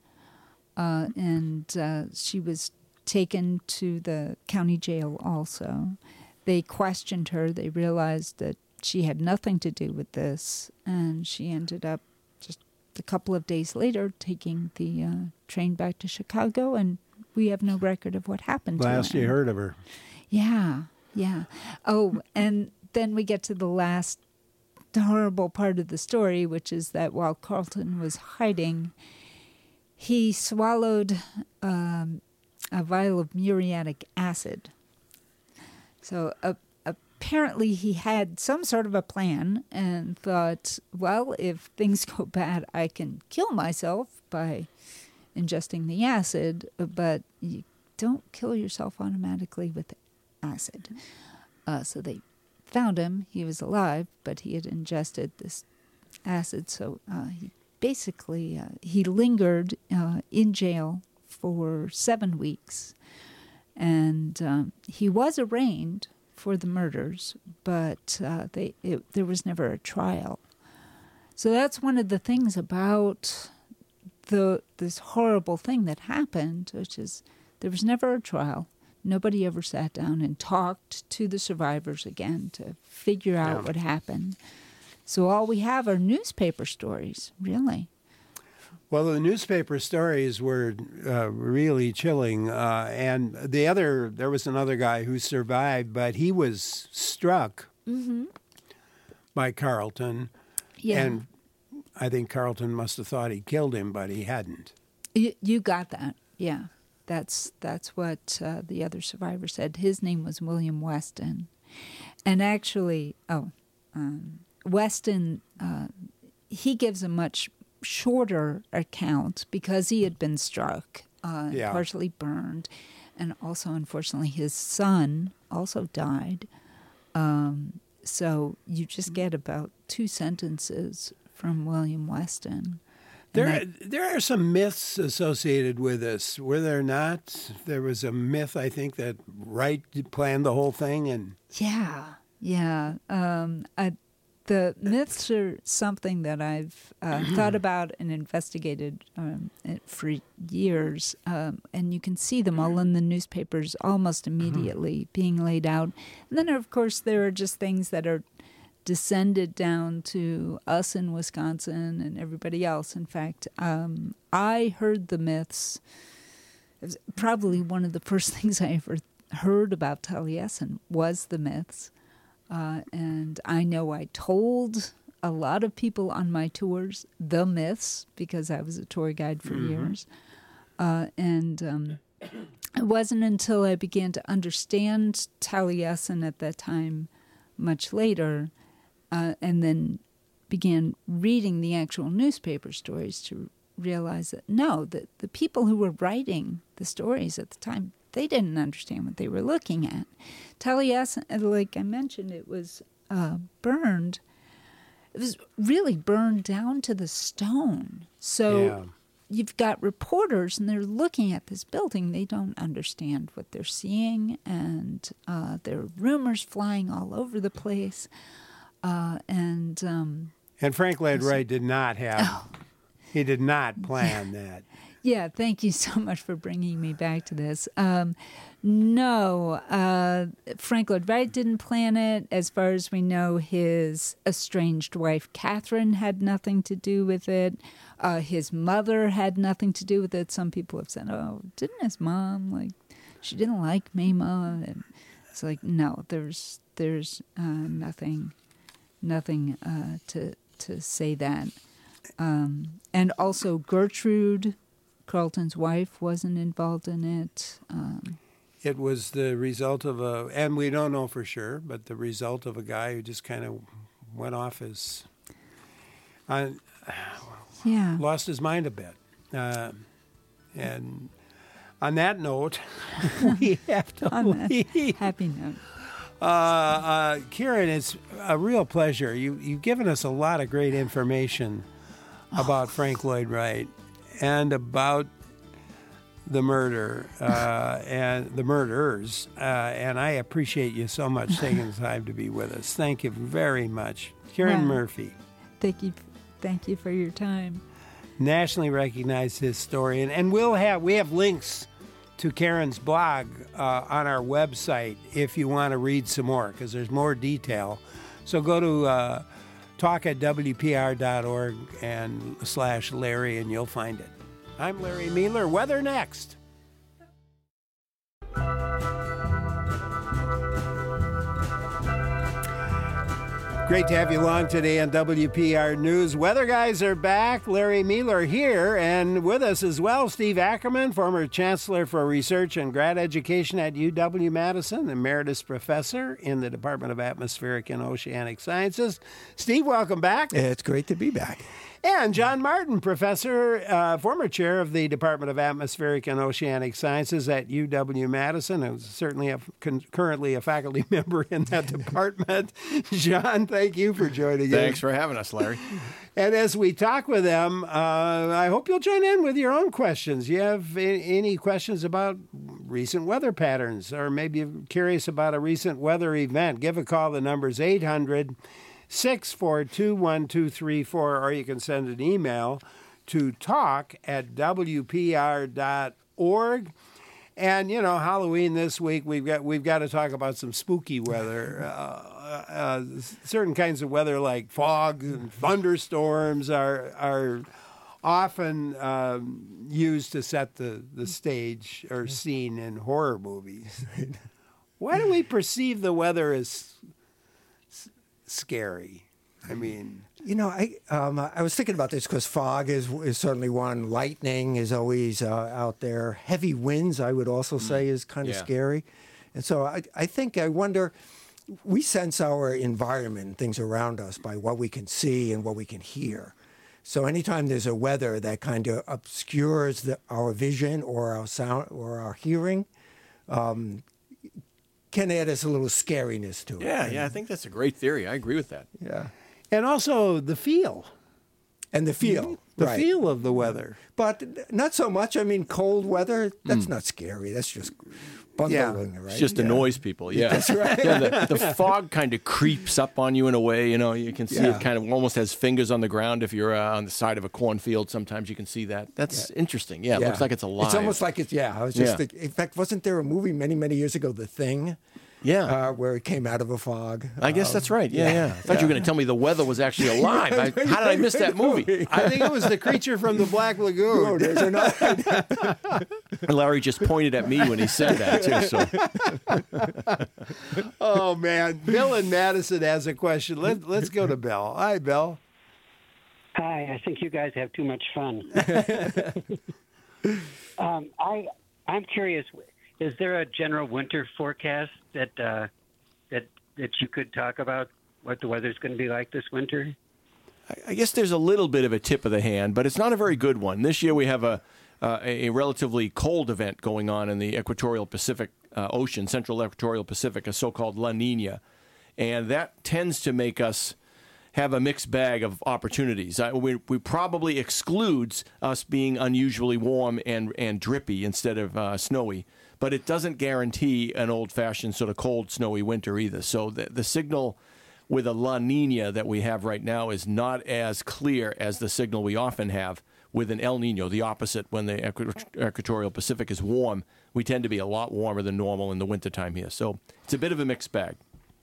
and she was taken to the county jail also. They questioned her. They realized that she had nothing to do with this, and she ended up just a couple of days later taking the train back to Chicago, and we have no record of what happened to her. Last you heard of her. Yeah. Oh, and then we get to the last horrible part of the story, which is that while Carleton was hiding, he swallowed a vial of muriatic acid. So apparently he had some sort of a plan and thought, well, if things go bad, I can kill myself by ingesting the acid, but you don't kill yourself automatically with acid. So they found him. He was alive, but he had ingested this acid. So he lingered in jail for 7 weeks. And he was arraigned for the murders, but there was never a trial. So that's one of the things about this horrible thing that happened, which is there was never a trial. Nobody ever sat down and talked to the survivors again to figure out what happened. So all we have are newspaper stories, really. Well, the newspaper stories were really chilling. And there was another guy who survived, but he was struck by Carlton. Yeah. And I think Carlton must have thought he killed him, but he hadn't. You got that, yeah. That's what the other survivor said. His name was William Weston. And actually, Weston, he gives a much shorter account because he had been struck, partially burned, and also, unfortunately, his son also died. So you just get about 2 sentences from William Weston. There are some myths associated with this, were there not? There was a myth, I think, that Wright planned the whole thing, and the myths are something that I've thought about and investigated for years, and you can see them all in the newspapers almost immediately being laid out. And then, of course, there are just things that are descended down to us in Wisconsin and everybody else. In fact, I heard the myths. It was probably one of the first things I ever heard about Taliesin was the myths. And I know I told a lot of people on my tours the myths because I was a tour guide for years. And it wasn't until I began to understand Taliesin at that time, much later, and then began reading the actual newspaper stories to realize that, no, the people who were writing the stories at the time, they didn't understand what they were looking at. Taliesin, like I mentioned, it was burned. It was really burned down to the stone. So you've got reporters, and they're looking at this building. They don't understand what they're seeing, and there are rumors flying all over the place. And Frank Lloyd Wright did not have. He did not plan that. Yeah, thank you so much for bringing me back to this. No, Frank Lloyd Wright didn't plan it. As far as we know, his estranged wife, Catherine, had nothing to do with it. His mother had nothing to do with it. Some people have said, oh, didn't his mom, she didn't like Mima? And it's like, no, there's nothing to say that. And also Gertrude, Carlton's wife, wasn't involved in it. It was the result of and we don't know for sure, but the result of a guy who just kind of went off lost his mind a bit. And on that note, we have to leave. Happy note. Karen, it's a real pleasure. You've given us a lot of great information about Frank Lloyd Wright and about the murder and the murderers. And I appreciate you so much taking the time to be with us. Thank you very much. Karen Murphy. Thank you for your time. Nationally recognized historian. And we have links to Karen's blog on our website if you want to read some more, because there's more detail. So go to talk@wpr.org and /Larry, and you'll find it. I'm Larry Mealer. Weather next. Great to have you along today on WPR News. Weather guys are back. Larry Mueller here, and with us as well, Steve Ackerman, former Chancellor for Research and Grad Education at UW-Madison, Emeritus Professor in the Department of Atmospheric and Oceanic Sciences. Steve, welcome back. It's great to be back. And John Martin, Professor, former Chair of the Department of Atmospheric and Oceanic Sciences at UW-Madison, and certainly currently a faculty member in that department. John, thank you for joining us. Thanks for having us, Larry. And as we talk with them, I hope you'll join in with your own questions. You have any questions about recent weather patterns, or maybe you're curious about a recent weather event, give a call. The number's 800-642-1234, or you can send an email to talk@wpr.org. And, you know, Halloween this week, we've got to talk about some spooky weather. Certain kinds of weather like fog and thunderstorms are often used to set the stage or scene in horror movies. Why do we perceive the weather as scary? I mean, you know, I was thinking about this because fog is certainly one. Lightning is always out there. Heavy winds, I would also say, is kind of scary. And so I wonder, we sense our environment, things around us, by what we can see and what we can hear. So anytime there's a weather that kind of obscures our vision or our sound or our hearing, can add us a little scariness to it. Yeah, I think that's a great theory. I agree with that. Yeah. and also the feel. And the feel. The right. feel of the weather. But not so much. I mean, cold weather, that's not scary. That's just bundling, right? It just annoys people. Yeah, that's right. Yeah, the fog kind of creeps up on you in a way. You know, you can see it kind of almost has fingers on the ground. If you're on the side of a cornfield, sometimes you can see that. That's interesting. Yeah, it looks like it's alive. It's almost like it's, I was just in fact, wasn't there a movie many, many years ago, The Thing? Yeah. Where it came out of a fog. I guess that's right. Yeah. I thought you were going to tell me the weather was actually alive. How did I miss that movie? I think it was the creature from the Black Lagoon. Larry just pointed at me when he said that, too. So. Oh, man. Bill in Madison has a question. Let's go to Bill. Hi, Bill. Hi. I think you guys have too much fun. I'm curious. Is there a general winter forecast that you could talk about what the weather's going to be like this winter? I guess there's a little bit of a tip of the hand, but it's not a very good one. This year we have a relatively cold event going on in the equatorial Pacific Ocean, central equatorial Pacific, a so-called La Nina, and that tends to make us have a mixed bag of opportunities. We probably excludes us being unusually warm and drippy instead of snowy. But it doesn't guarantee an old-fashioned sort of cold, snowy winter either. So the signal with a La Nina that we have right now is not as clear as the signal we often have with an El Nino, the opposite. When the equatorial Pacific is warm, we tend to be a lot warmer than normal in the wintertime here. So it's a bit of a mixed bag.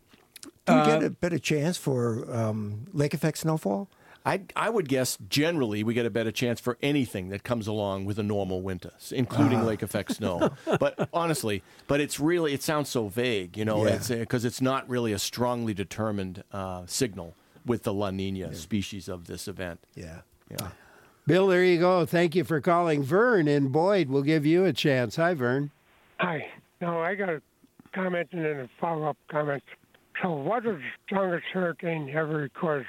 Do we get a better chance for lake effect snowfall? I would guess generally we get a better chance for anything that comes along with a normal winter, including lake effect snow. But honestly, it sounds so vague, you know, because it's not really a strongly determined signal with the La Nina species of this event. Yeah. Bill, there you go. Thank you for calling. Vern in Boyd will give you a chance. Hi, Vern. Hi. No, I got a comment and then a follow-up comment. So what was the strongest hurricane ever recorded?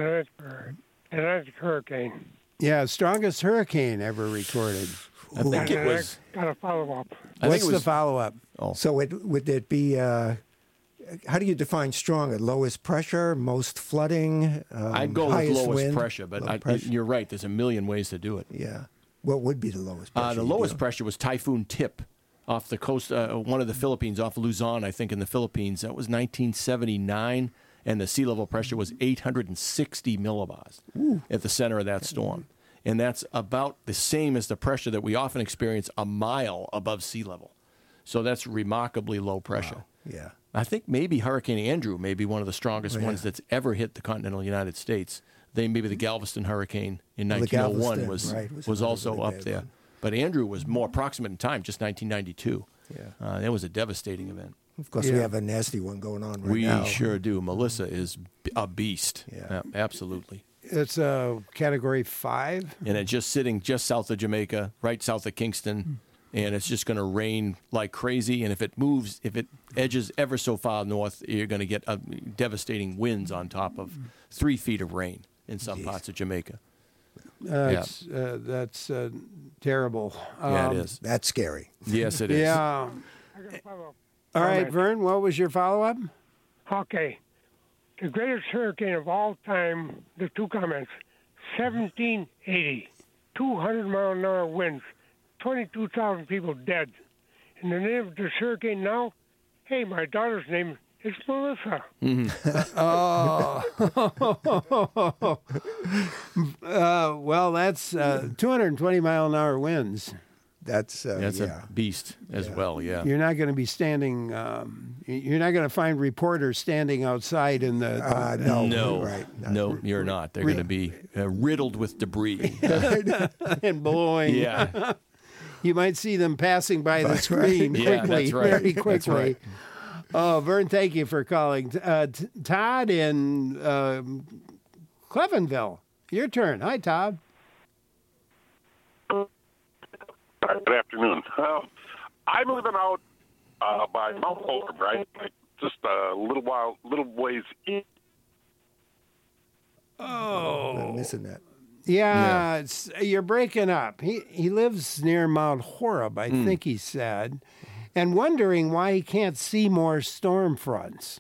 Atlantic hurricane. Yeah, strongest hurricane ever recorded. I think it was. Got a follow-up. What's the follow-up? Oh. So would it be, how do you define stronger? Lowest pressure, most flooding, I'd go with lowest wind? pressure, but you're right. There's a million ways to do it. Yeah. What would be the lowest pressure? The lowest pressure was Typhoon Tip off the coast, one of the Philippines, off Luzon, I think, in the Philippines. That was 1979. And the sea level pressure was 860 millibars at the center of that storm. And that's about the same as the pressure that we often experience a mile above sea level. So that's remarkably low pressure. Wow. Yeah. I think maybe Hurricane Andrew may be one of the strongest ones that's ever hit the continental United States. Maybe the Galveston hurricane in 1901 was also really up there. One. But Andrew was more approximate in time, just 1992. That was a devastating event. Of course, we have a nasty one going on right now. We sure do. Melissa is a beast. Yeah. Absolutely. It's a Category 5. And it's just sitting just south of Jamaica, right south of Kingston, and it's just going to rain like crazy. And if it moves, if it edges ever so far north, you're going to get devastating winds on top of 3 feet of rain in some parts of Jamaica. That's terrible. Yeah, it is. That's scary. Yes, it is. Yeah. I got a follow-up All right, comment. Vern, what was your follow-up? Okay. The greatest hurricane of all time, the 2 comments, 1780, 200-mile-an-hour winds, 22,000 people dead. And the name of this hurricane now, hey, my daughter's name is Melissa. Well, that's 220-mile-an-hour winds. That's a beast as well, yeah. You're not going to be standing. You're not going to find reporters standing outside in the. No, right. No, you're not. They're going to be riddled with debris. and blowing. Yeah. You might see them passing by the screen Yeah, quickly, that's right. very quickly. That's right. Oh, Vern, thank you for calling. Todd in Clevenville, your turn. Hi, Todd. Good afternoon. I'm living out by Mount Holcomb, right? Like just a little ways east. Oh, I'm missing that. yeah. You're breaking up. He lives near Mount Horeb, I think he said, and wondering why he can't see more storm fronts.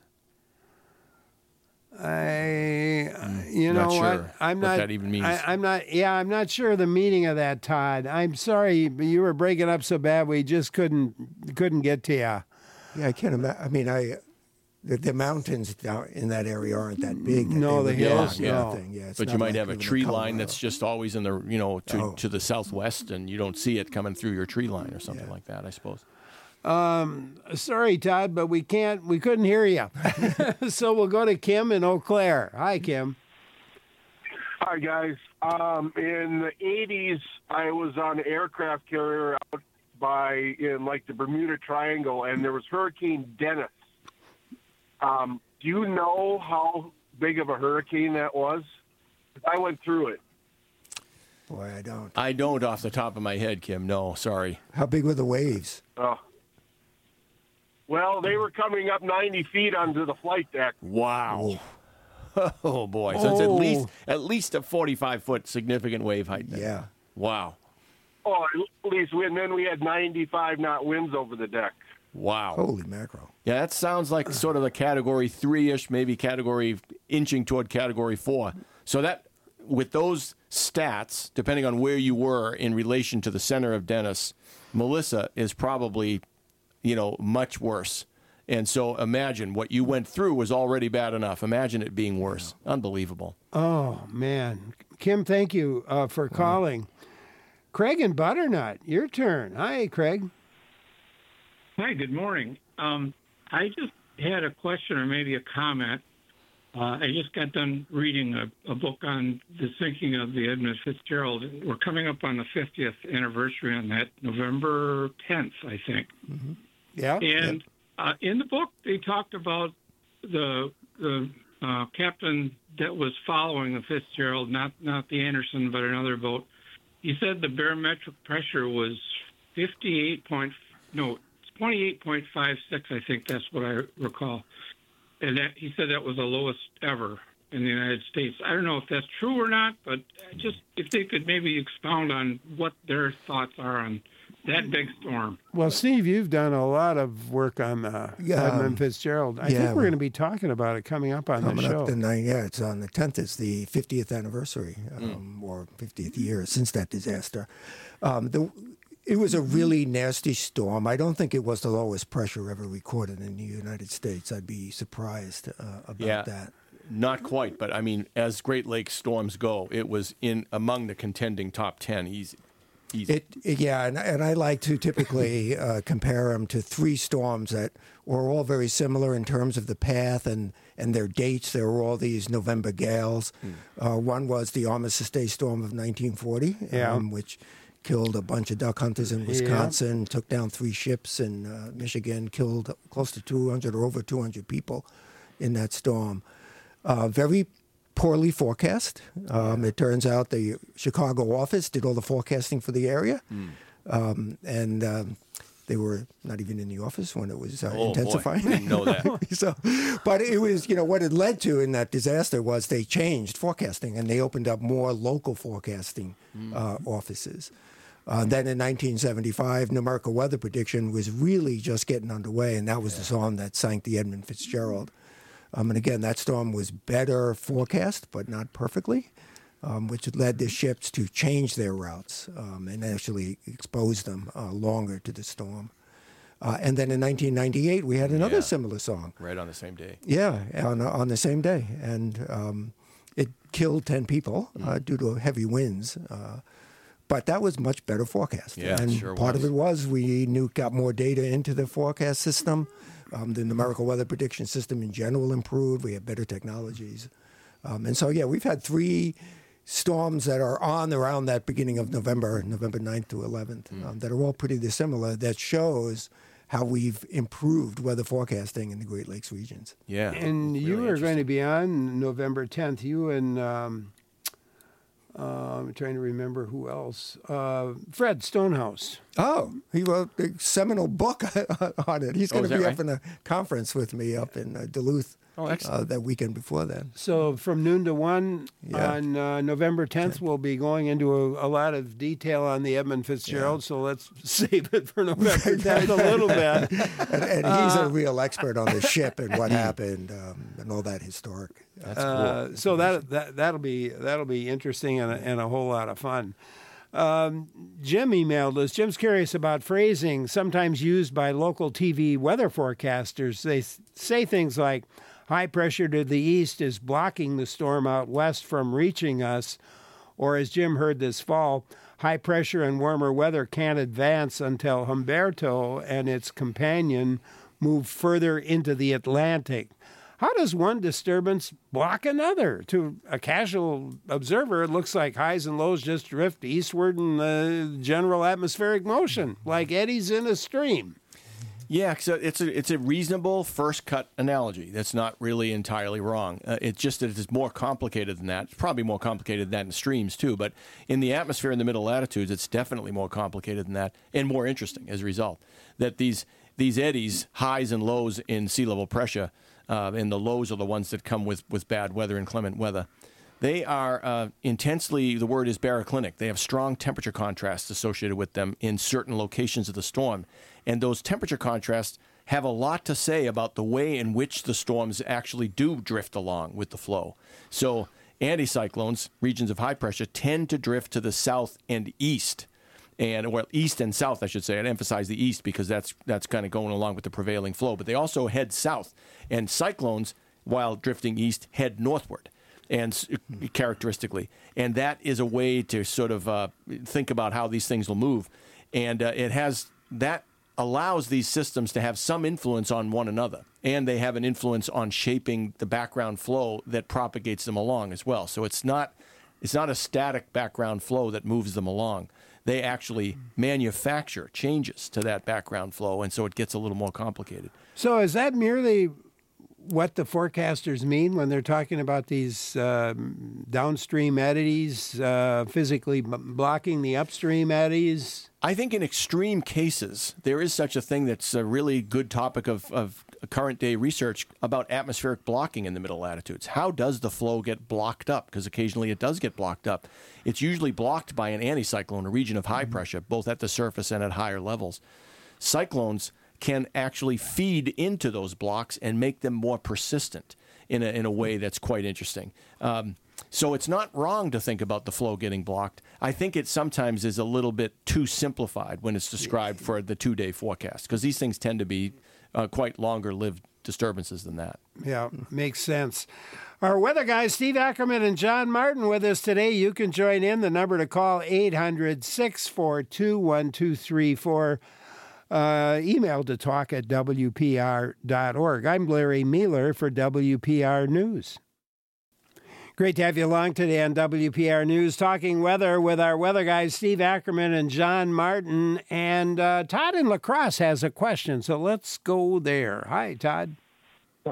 You Not know sure what? I'm what not. that even means. I'm not. Yeah, I'm not sure the meaning of that, Todd. I'm sorry, but you were breaking up so bad we just couldn't get to you. Yeah, I can't imagine. I mean, the mountains down in that area aren't that big. that No, they the would hills, block no. anything. Yeah, it's But not you might like have a living in tree line Colorado. that's just always in the, to the southwest, and you don't see it coming through your tree line or something like that, I suppose. Sorry, Todd, but we couldn't hear you. So we'll go to Kim in Eau Claire. Hi, Kim. Hi, guys. In the 80s, I was on an aircraft carrier out in like the Bermuda Triangle, and there was Hurricane Dennis. Do you know how big of a hurricane that was? I went through it. Boy, I don't. I don't off the top of my head, Kim. No, sorry. How big were the waves? Well, they were coming up 90 feet onto the flight deck. Wow. Oh, boy. So it's at least a 45-foot significant wave height then. Yeah. Wow. Oh, at least. And then we had 95 knot winds over the deck. Wow. Holy mackerel. Yeah, that sounds like sort of a Category 3-ish, maybe inching toward Category 4. So that, with those stats, depending on where you were in relation to the center of Dennis, Melissa is probably, much worse. And so imagine what you went through was already bad enough. Imagine it being worse. Yeah. Unbelievable. Oh, man. Kim, thank you for calling. Craig and Butternut, your turn. Hi, Craig. Hi, good morning. I just had a question or maybe a comment. I just got done reading a book on the sinking of the Edmund Fitzgerald. We're coming up on the 50th anniversary on that, November 10th, I think. Mm-hmm. Yeah. And in the book, they talked about the captain that was following the Fitzgerald, not the Anderson, but another boat. He said the barometric pressure was 28.56, I think that's what I recall. And he said that was the lowest ever in the United States. I don't know if that's true or not, but just if they could maybe expound on what their thoughts are on that big storm. Well, Steve, you've done a lot of work on Edmund Fitzgerald. I think we're going to be talking about it coming up on the show. It's on the 10th. It's the 50th anniversary or 50th year since that disaster. It was a really nasty storm. I don't think it was the lowest pressure ever recorded in the United States. I'd be surprised about that. Not quite, but I mean, as Great Lakes storms go, it was among the contending top 10 easy. And I like to typically compare them to 3 storms that were all very similar in terms of the path and their dates. There were all these November gales. One was the Armistice Day storm of 1940, which killed a bunch of duck hunters in Wisconsin, took down 3 ships in Michigan, killed close to 200 or over 200 people in that storm. Very poorly forecast. It turns out the Chicago office did all the forecasting for the area, and they were not even in the office when it was intensifying. Boy, I didn't know that. But it was, what it led to in that disaster was they changed forecasting and they opened up more local forecasting offices. Then in 1975, numerical weather prediction was really just getting underway, and that was the storm that sank the Edmund Fitzgerald. And again, that storm was better forecast, but not perfectly, which led the ships to change their routes and actually expose them longer to the storm. And then in 1998, we had another similar song. Right on the same day. Yeah, on the same day. And it killed 10 people due to heavy winds. But that was much better forecast. Yeah, and sure part was. of it was we got more data into the forecast system. The numerical weather prediction system in general improved. We have better technologies. And so, we've had 3 storms that are on around that beginning of November 9th to 11th, that are all pretty dissimilar. That shows how we've improved weather forecasting in the Great Lakes regions. Yeah. And you are going to be on November 10th. You and I'm trying to remember who else. Fred Stonehouse. Oh, he wrote a seminal book on it. He's going to be up in a conference with me up in Duluth that weekend before then. So from noon to 1 on November 10th, we'll be going into a lot of detail on the Edmund Fitzgerald, so let's save it for November 10th a little bit. and he's a real expert on the ship and what happened and all that historic. That's cool. So that'll be interesting and a whole lot of fun. Jim emailed us. Jim's curious about phrasing sometimes used by local TV weather forecasters. They say things like, high pressure to the east is blocking the storm out west from reaching us. Or as Jim heard this fall, high pressure and warmer weather can't advance until Humberto and its companion move further into the Atlantic. How does one disturbance block another? To a casual observer, it looks like highs and lows just drift eastward in the general atmospheric motion, like eddies in a stream. Yeah, so it's a reasonable first cut analogy. That's not really entirely wrong. It's just that it's more complicated than that. It's probably more complicated than that in streams too, but in the atmosphere in the middle latitudes, it's definitely more complicated than that and more interesting as a result. That these eddies, highs and lows in sea level pressure, and the lows are the ones that come with bad weather, inclement weather. They are intensely, the word is baroclinic. They have strong temperature contrasts associated with them in certain locations of the storm. And those temperature contrasts have a lot to say about the way in which the storms actually do drift along with the flow. So anticyclones, regions of high pressure, tend to drift to the south and east. East and south, I should say. I'd emphasize the east because that's kind of going along with the prevailing flow. But they also head south. And cyclones, while drifting east, head northward, and characteristically. And that is a way to sort of think about how these things will move. And that allows these systems to have some influence on one another. And they have an influence on shaping the background flow that propagates them along as well. So it's not a static background flow that moves them along. They actually manufacture changes to that background flow, and so it gets a little more complicated. So is that merely what the forecasters mean when they're talking about these downstream eddies physically blocking the upstream eddies? I think in extreme cases, there is such a thing that's a really good topic of current day research about atmospheric blocking in the middle latitudes. How does the flow get blocked up? Because occasionally it does get blocked up. It's usually blocked by an anticyclone, a region of high pressure, both at the surface and at higher levels. Cyclones can actually feed into those blocks and make them more persistent in a way that's quite interesting. So it's not wrong to think about the flow getting blocked. I think it sometimes is a little bit too simplified when it's described for the 2-day forecast, because these things tend to be quite longer-lived disturbances than that. Yeah, makes sense. Our weather guys, Steve Ackerman and John Martin, with us today. You can join in. The number to call, 800-642-1234. Email to talk@wpr.org. I'm Larry Mueller for WPR News. Great to have you along today on WPR News, talking weather with our weather guys, Steve Ackerman and John Martin. And Todd in La Crosse has a question, so let's go there. Hi, Todd.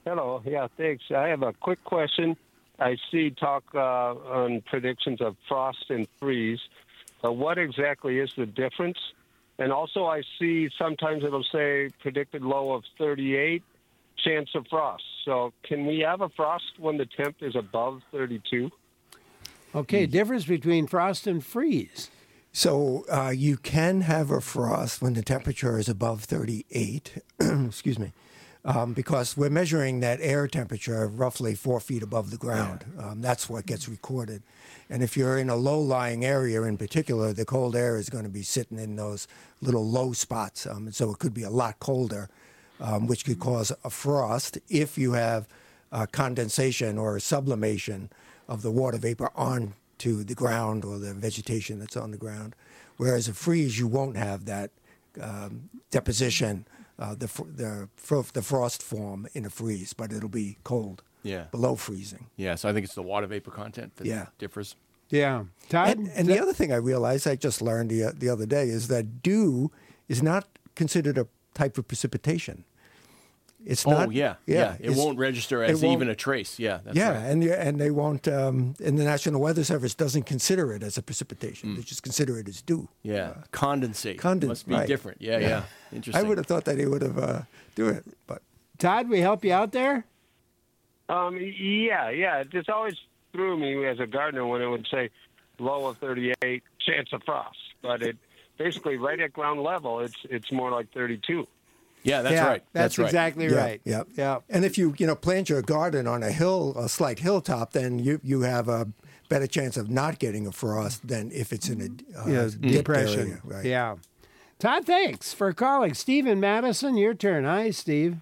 Hello. Yeah, thanks. I have a quick question. I see talk on predictions of frost and freeze. What exactly is the difference? And also, I see sometimes it'll say predicted low of 38, chance of frost. So can we have a frost when the temp is above 32? Okay, difference between frost and freeze. So you can have a frost when the temperature is above 38. Excuse me. Because we're measuring that air temperature roughly 4 feet above the ground. That's what gets recorded. And if you're in a low-lying area in particular, the cold air is going to be sitting in those little low spots. So it could be a lot colder, which could cause a frost if you have condensation or sublimation of the water vapor onto the ground or the vegetation that's on the ground. Whereas a freeze, you won't have that deposition. The frost form in a freeze, but it'll be cold, below freezing. Yeah, so I think it's the water vapor content that differs. Yeah. Todd? And the other thing I realized, I just learned the other day, is that dew is not considered a type of precipitation. It's not. It won't register as even a trace. Yeah, that's right. and they won't. And the National Weather Service doesn't consider it as a precipitation. They just consider it as dew. Yeah, condensate must be different. Yeah. Interesting. I would have thought that he would have do it, but Todd, we help you out there. Yeah. It just always threw me as a gardener when it would say low of 38, chance of frost, but it basically right at ground level, it's more like 32. Yeah, that's right. That's exactly right. Yeah. And if you plant your garden on a slight hilltop, then you have a better chance of not getting a frost than if it's in a depression. Area, right? Yeah. Todd, thanks for calling. Steve in Madison, your turn. Hi, Steve.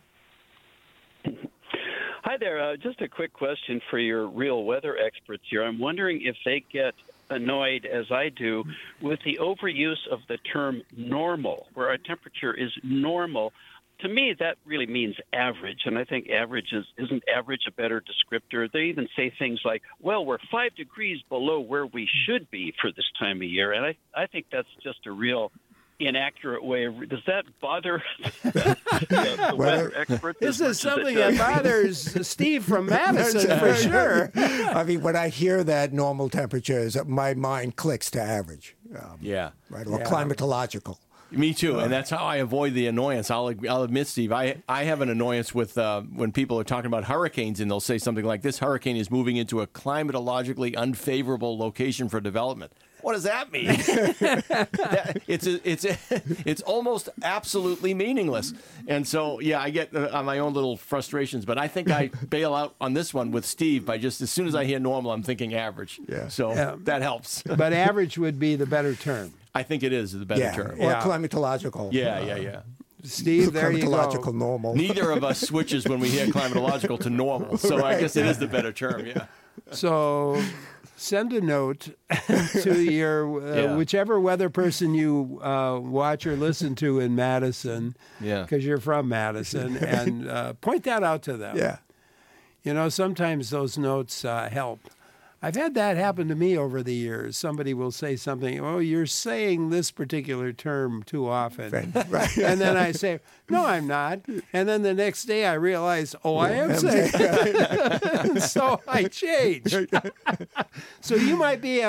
Hi there. Just a quick question for your real weather experts here. I'm wondering if they get annoyed, as I do, with the overuse of the term normal, where our temperature is normal. To me, that really means average, and I think isn't average a better descriptor? They even say things like, well, we're 5 degrees below where we should be for this time of year, and I think that's just a real inaccurate way. Does that bother the weather experts? This is something that bothers Steve from Madison for sure. I mean, when I hear that normal temperatures, my mind clicks to average. Right, or climatological. Me too, and that's how I avoid the annoyance. I'll admit, Steve, I have an annoyance with when people are talking about hurricanes and they'll say something like, this hurricane is moving into a climatologically unfavorable location for development. What does that mean? It's almost absolutely meaningless. And so, I get my own little frustrations, but I think I bail out on this one with Steve by just as soon as I hear normal, I'm thinking average. So that helps. But average would be the better term. I think it is the better term. Or climatological. Yeah. Steve, there you go. Climatological normal. Neither of us switches when we hear climatological to normal. So I guess it is the better term, So send a note to your whichever weather person you watch or listen to in Madison, because you're from Madison, and point that out to them. Yeah. Sometimes those notes help. I've had that happen to me over the years. Somebody will say something, oh, you're saying this particular term too often. Right. And then I say, no, I'm not. And then the next day I realize, I am saying that. So I change. So you might be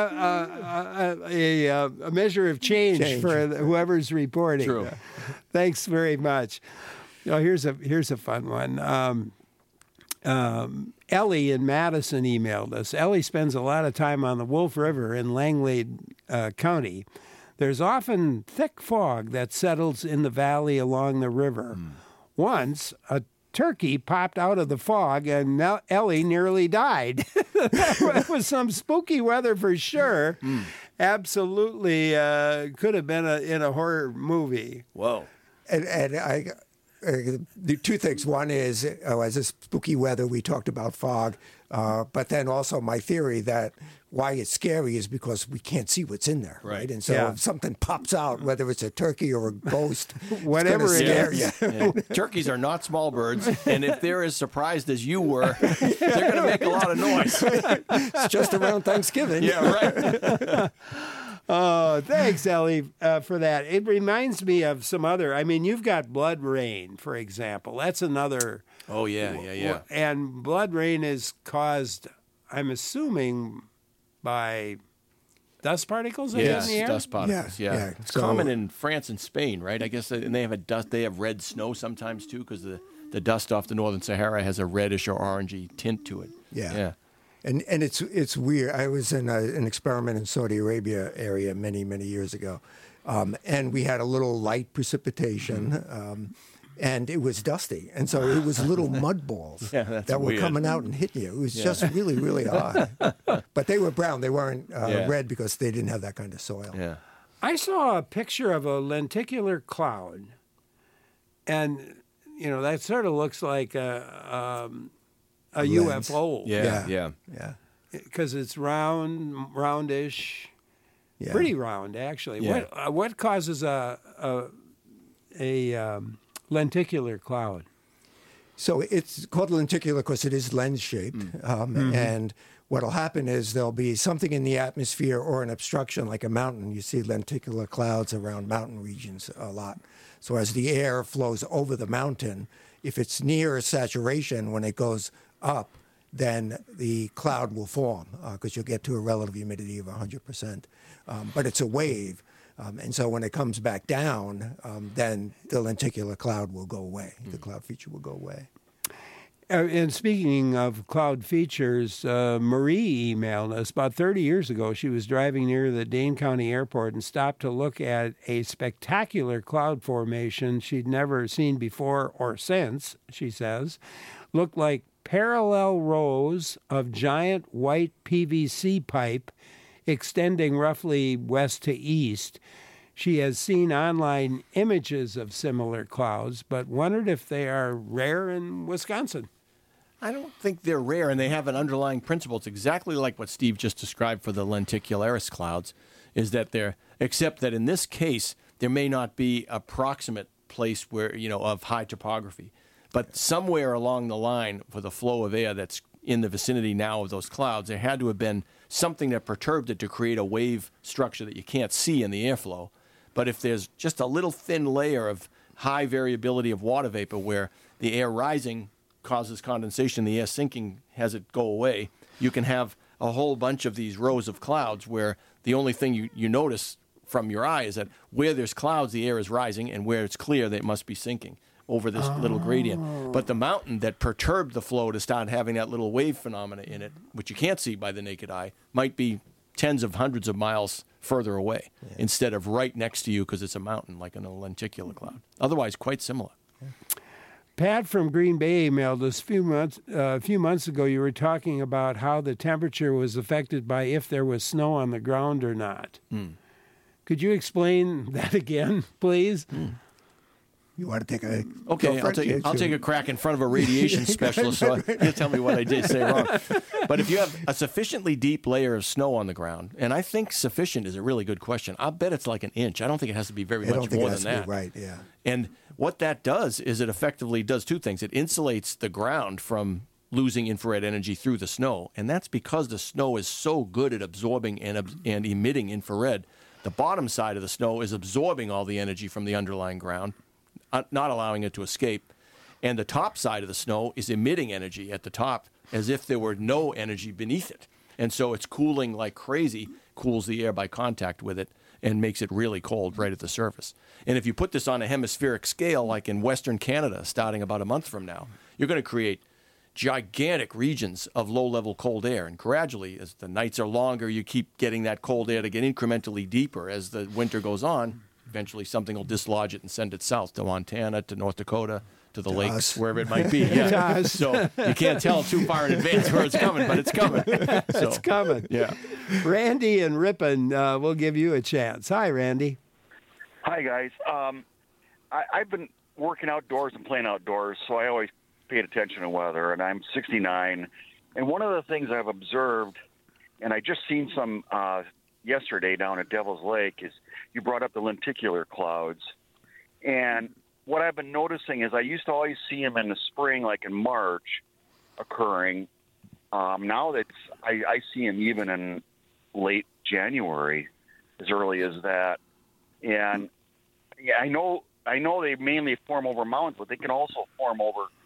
a measure of change for whoever's reporting. True. Thanks very much. Here's a fun one. Ellie in Madison emailed us. Ellie spends a lot of time on the Wolf River in Langlade County. There's often thick fog that settles in the valley along the river. Once, a turkey popped out of the fog, and Ellie nearly died. That was some spooky weather for sure. Absolutely could have been in a horror movie. Whoa. And I... the two things. One is, as a spooky weather, we talked about fog, but then also my theory that why it's scary is because we can't see what's in there, right? And so if something pops out, whether it's a turkey or a ghost, whatever it is. And turkeys are not small birds, and if they're as surprised as you were, they're going to make a lot of noise. It's just around Thanksgiving. Yeah, right. Oh, thanks, Ellie, for that. It reminds me of some other. I mean, you've got blood rain, for example. That's another Oh, yeah. And blood rain is caused, I'm assuming, by dust particles in the air? Dust particles, yeah. It's common in France and Spain, right? I guess, and they have red snow sometimes, too, because the dust off the northern Sahara has a reddish or orangey tint to it. Yeah. And it's weird. I was in an experiment in Saudi Arabia area many years ago, and we had a little light precipitation, and it was dusty, and so it was little mud balls that were coming out and hitting you. It was just really odd. But they were brown. They weren't red because they didn't have that kind of soil. Yeah. I saw a picture of a lenticular cloud, and that sort of looks like a UFO. Yeah. Because it's roundish, pretty round actually. Yeah. What causes a lenticular cloud? So it's called lenticular because it is lens-shaped. And what will happen is there'll be something in the atmosphere or an obstruction like a mountain. You see lenticular clouds around mountain regions a lot. So as the air flows over the mountain, if it's near saturation when it goes up, then the cloud will form because you'll get to a relative humidity of 100%. But it's a wave. And so when it comes back down, then the lenticular cloud will go away. The cloud feature will go away. And speaking of cloud features, Marie emailed us about 30 years ago. She was driving near the Dane County Airport and stopped to look at a spectacular cloud formation she'd never seen before or since, she says. Looked like parallel rows of giant white PVC pipe extending roughly west to east. She has seen online images of similar clouds, but wondered if they are rare in Wisconsin. I don't think they're rare, and they have an underlying principle. It's exactly like what Steve just described for the lenticularis clouds, is that except that in this case, there may not be a proximate place where, of high topography. But somewhere along the line for the flow of air that's in the vicinity now of those clouds, there had to have been something that perturbed it to create a wave structure that you can't see in the airflow. But if there's just a little thin layer of high variability of water vapor where the air rising causes condensation, the air sinking has it go away, you can have a whole bunch of these rows of clouds where the only thing you notice from your eye is that where there's clouds, the air is rising, and where it's clear, that it must be sinking over this little gradient. But the mountain that perturbed the flow to start having that little wave phenomena in it, which you can't see by the naked eye, might be tens of hundreds of miles further away instead of right next to you because it's a mountain like in a lenticular cloud. Otherwise, quite similar. Pat from Green Bay emailed us a few months ago. You were talking about how the temperature was affected by if there was snow on the ground or not. Could you explain that again, please? You want to take a... Okay, I'll take a crack in front of a radiation specialist, so he'll tell me what I did say wrong. But if you have a sufficiently deep layer of snow on the ground, and I think sufficient is a really good question. I'll bet it's like an inch. I don't think it has to be much more than that. Right, yeah. And what that does is it effectively does two things. It insulates the ground from losing infrared energy through the snow, and that's because the snow is so good at absorbing and emitting infrared. The bottom side of the snow is absorbing all the energy from the underlying ground, not allowing it to escape. And the top side of the snow is emitting energy at the top as if there were no energy beneath it. And so it's cooling like crazy, cools the air by contact with it, and makes it really cold right at the surface. And if you put this on a hemispheric scale, like in Western Canada, starting about a month from now, you're going to create gigantic regions of low-level cold air. And gradually, as the nights are longer, you keep getting that cold air to get incrementally deeper as the winter goes on. Eventually, something will dislodge it and send it south to Montana, to North Dakota, to the lakes, wherever it might be. Yeah. So you can't tell too far in advance where it's coming, but it's coming. So, it's coming. Yeah. Randy and Ripon, we'll give you a chance. Hi, Randy. Hi, guys. I've been working outdoors and playing outdoors, so I always paid attention to weather, and I'm 69. And one of the things I've observed, and I just seen some yesterday down at Devil's Lake, is you brought up the lenticular clouds. And what I've been noticing is I used to always see them in the spring, like in March, occurring. Now I see them even in late January, as early as that. And yeah, I know they mainly form over mountains, but they can also form over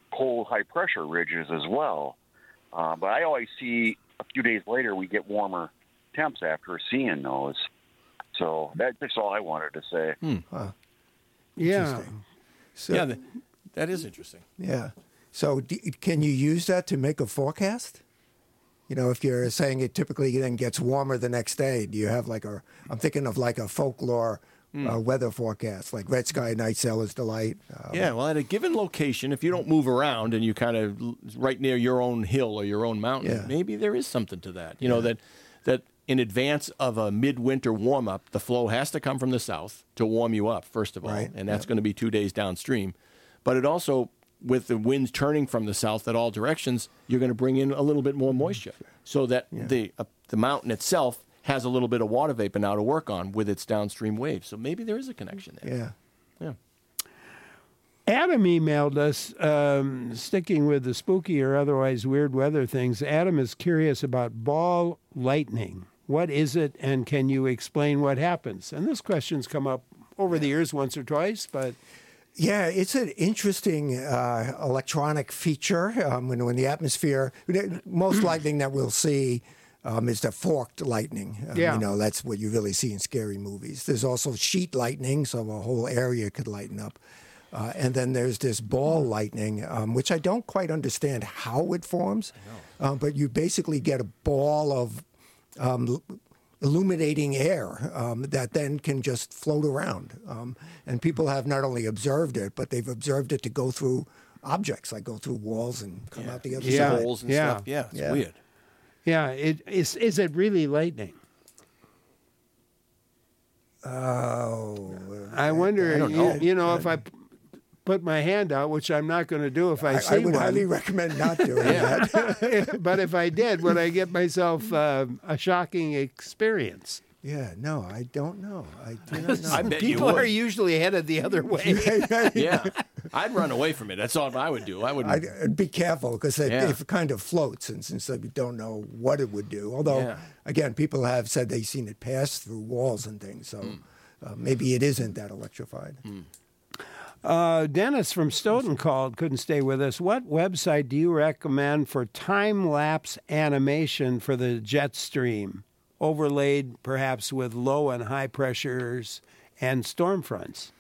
cold high pressure ridges as well. But I always see a few days later we get warmer temps after seeing those. So that's all I wanted to say. Yeah. So, that is interesting. Yeah. So can you use that to make a forecast? You know, if you're saying it typically then gets warmer the next day, do you have I'm thinking of like a folklore weather forecast, like red sky night, sailor's delight. Yeah, well, at a given location, if you don't move around and you kind of right near your own hill or your own mountain, maybe there is something to that. You know, that in advance of a midwinter warm-up, the flow has to come from the south to warm you up, first of all, and that's going to be 2 days downstream. But it also, with the winds turning from the south at all directions, you're going to bring in a little bit more moisture so that the mountain itself has a little bit of water vapor now to work on with its downstream waves. So maybe there is a connection there. Yeah. Adam emailed us, sticking with the spooky or otherwise weird weather things. Adam is curious about ball lightning. What is it, and can you explain what happens? And this question's come up over the years once or twice, but... Yeah, it's an interesting electronic feature. When the atmosphere, most lightning that we'll see is the forked lightning. You know, that's what you really see in scary movies. There's also sheet lightning, so a whole area could lighten up. And then there's this ball lightning, which I don't quite understand how it forms. But you basically get a ball of illuminating air that then can just float around. And people have not only observed it, but they've observed it to go through objects, like go through walls and come out the other side. Holes and stuff. Yeah, it's weird. Yeah, is it really lightning? Oh. I wonder, I don't know. you know, if I put my hand out, which I'm not going to do if I see one. I would one. highly recommend not doing that. But if I did, would I get myself a shocking experience? Yeah, no, I don't know. I do not know. I bet People you would. are usually headed the other way. Yeah, I'd run away from it. That's all I would do. I wouldn't. I'd be careful because it kind of floats, and since we don't know what it would do. Although, again, people have said they've seen it pass through walls and things, so maybe it isn't that electrified. Dennis from Stoughton called, couldn't stay with us. What website do you recommend for time-lapse animation for the jet stream, overlaid perhaps with low and high pressures and storm fronts?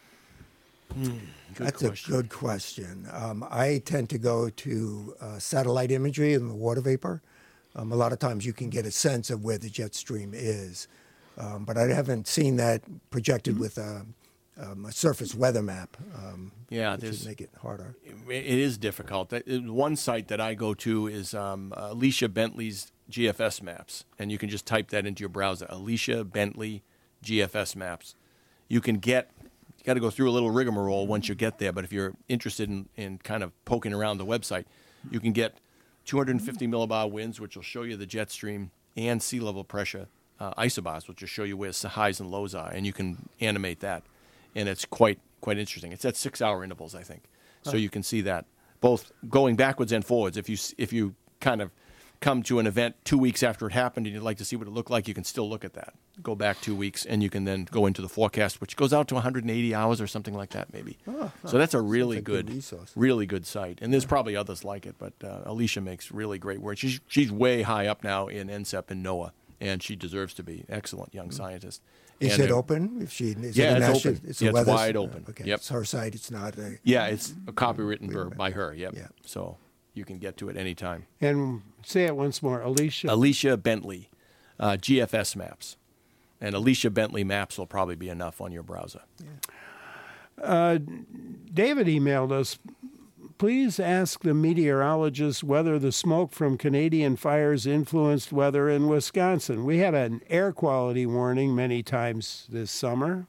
That's a good question. I tend to go to satellite imagery and the water vapor. A lot of times you can get a sense of where the jet stream is, but I haven't seen that projected with a surface weather map. Which would make it harder. It is difficult. One site that I go to is Alicia Bentley's GFS maps, and you can just type that into your browser. Alicia Bentley GFS maps. You got to go through a little rigmarole once you get there, but if you're interested in kind of poking around the website, you can get 250 millibar winds, which will show you the jet stream, and sea level pressure isobars, which will show you where highs and lows are, and you can animate that. And it's quite interesting. It's at 6-hour intervals, I think. So you can see that both going backwards and forwards. If you kind of come to an event 2 weeks after it happened and you'd like to see what it looked like, you can still look at that. Go back 2 weeks, and you can then go into the forecast, which goes out to 180 hours or something like that, maybe. So that's a really good site. And there's probably others like it, but Alicia makes really great work. She's way high up now in NCEP and NOAA, and she deserves to be. Excellent young scientist. Is it open? It's open. It's wide open. Okay. Yep. It's her site. It's not a... Yeah, it's copywritten by her. Yep. Yeah. So you can get to it anytime. And say it once more, Alicia. Alicia Bentley, GFS maps. And Alicia Bentley maps will probably be enough on your browser. Yeah. David emailed us. Please ask the meteorologist whether the smoke from Canadian fires influenced weather in Wisconsin. We had an air quality warning many times this summer.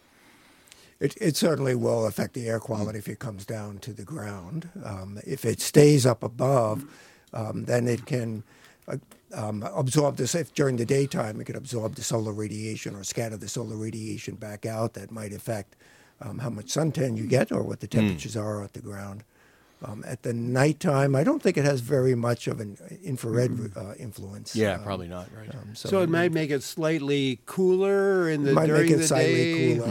It certainly will affect the air quality if it comes down to the ground. If it stays up above, then it can absorb this. If during the daytime, it can absorb the solar radiation or scatter the solar radiation back out. That might affect how much suntan you get or what the temperatures are at the ground. At the nighttime, I don't think it has very much of an infrared influence. Yeah, probably not, right. So it might make it slightly cooler during the day. Might make it slightly cooler.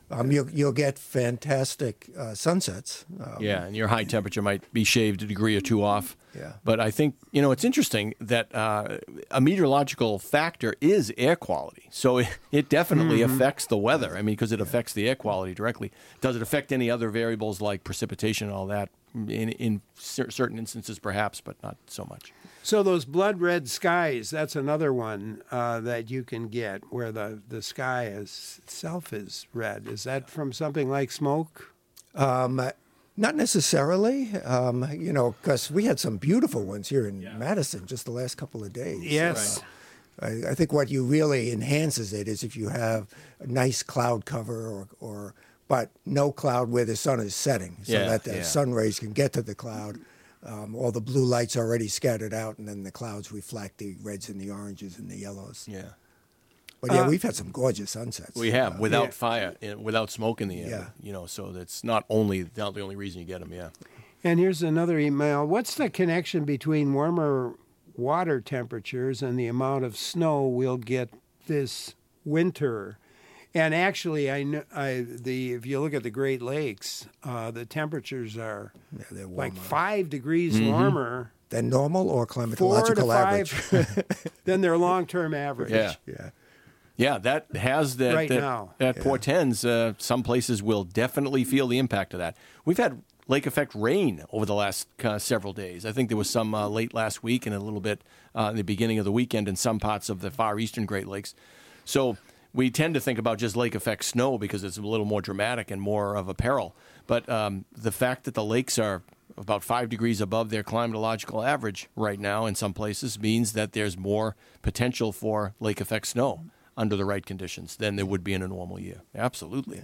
You'll get fantastic sunsets. Yeah, and your high temperature might be shaved a degree or two off. Yeah. But I think, it's interesting that a meteorological factor is air quality. So it definitely affects the weather. I mean, because it affects the air quality directly. Does it affect any other variables like precipitation and all that? In certain instances, perhaps, but not so much. So those blood red skies, that's another one that you can get where the sky itself is red. Is that from something like smoke? Not necessarily, because we had some beautiful ones here in Madison just the last couple of days. Yes. I think what you really enhances it is if you have a nice cloud cover but no cloud where the sun is setting, so that the sun rays can get to the cloud. All the blue light's already scattered out, and then the clouds reflect the reds and the oranges and the yellows. Yeah. But we've had some gorgeous sunsets. We have, without fire, without smoke in the air. So that's not the only reason you get them, And here's another email. What's the connection between warmer water temperatures and the amount of snow we'll get this winter? And actually, if you look at the Great Lakes, the temperatures are like 5 degrees warmer than normal or climatological average. than their long-term average. Yeah, that has that. Right now. That portends some places will definitely feel the impact of that. We've had lake effect rain over the last several days. I think there was some late last week and a little bit in the beginning of the weekend in some parts of the far eastern Great Lakes. So we tend to think about just lake effect snow because it's a little more dramatic and more of a peril. But the fact that the lakes are about 5 degrees above their climatological average right now in some places means that there's more potential for lake effect snow under the right conditions than there would be in a normal year. Absolutely.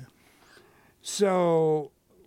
So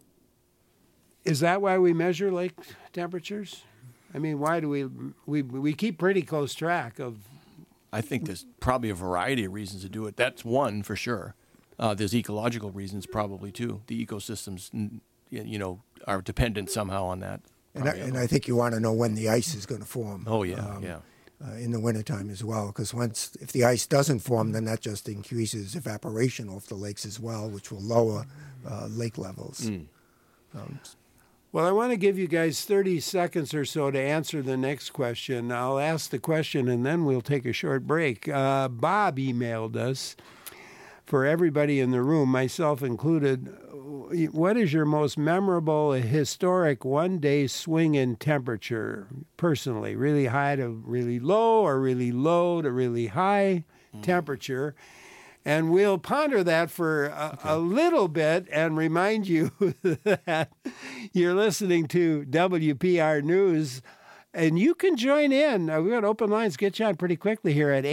is that why we measure lake temperatures? I mean, why do we keep pretty close track of? I think there's probably a variety of reasons to do it. That's one for sure. There's ecological reasons probably too. The ecosystems, are dependent somehow on that. And I think you want to know when the ice is going to form. Oh yeah, in the wintertime as well, because if the ice doesn't form, then that just increases evaporation off the lakes as well, which will lower lake levels. Well, I want to give you guys 30 seconds or so to answer the next question. I'll ask the question, and then we'll take a short break. Bob emailed us, for everybody in the room, myself included, what is your most memorable historic one-day swing in temperature, personally? Really high to really low, or really low to really high temperature? And we'll ponder that for a little bit and remind you that you're listening to WPR News. And you can join in. We've got open lines. Get you on pretty quickly here at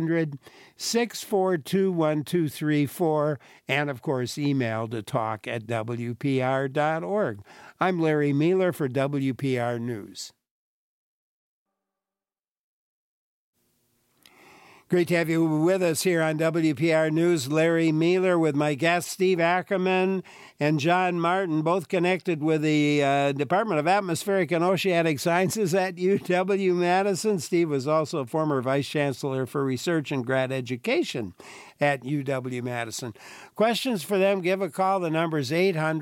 800-642-1234. And, of course, email to talk@WPR.org. I'm Larry Mueller for WPR News. Great to have you with us here on WPR News. Larry Mueller with my guests, Steve Ackerman and John Martin, both connected with the Department of Atmospheric and Oceanic Sciences at UW-Madison. Steve was also former Vice Chancellor for Research and Grad Education at UW-Madison. Questions for them, give a call. The number is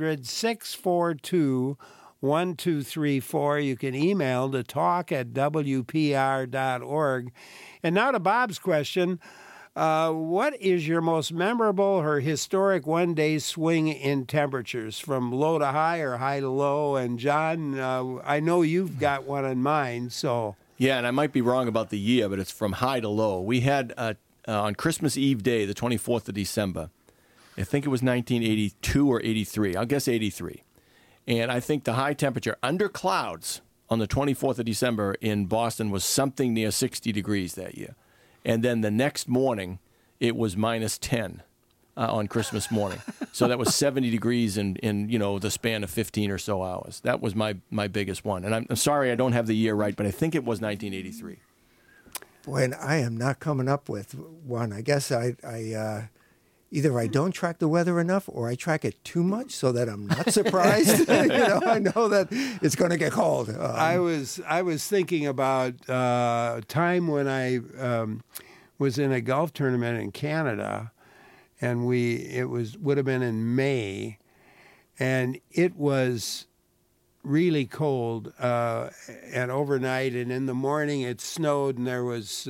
800-642-1234. You can email to talk@WPR.org. And now to Bob's question. What is your most memorable or historic one-day swing in temperatures, from low to high or high to low? And John, I know you've got one in mind, so. Yeah, and I might be wrong about the year, but it's from high to low. We had, on Christmas Eve Day, the 24th of December, I think it was 1982 or 83. I'll guess 83. And I think the high temperature under clouds on the 24th of December in Boston was something near 60 degrees that year. And then the next morning, it was minus 10 on Christmas morning. So that was 70 degrees in the span of 15 or so hours. That was my biggest one. And I'm sorry I don't have the year right, but I think it was 1983. Boy, and I am not coming up with one. I guess I either I don't track the weather enough, or I track it too much so that I'm not surprised. I know that it's going to get cold. I was thinking about time when I was in a golf tournament in Canada, and would have been in May, and it was really cold, and overnight and in the morning it snowed, and there was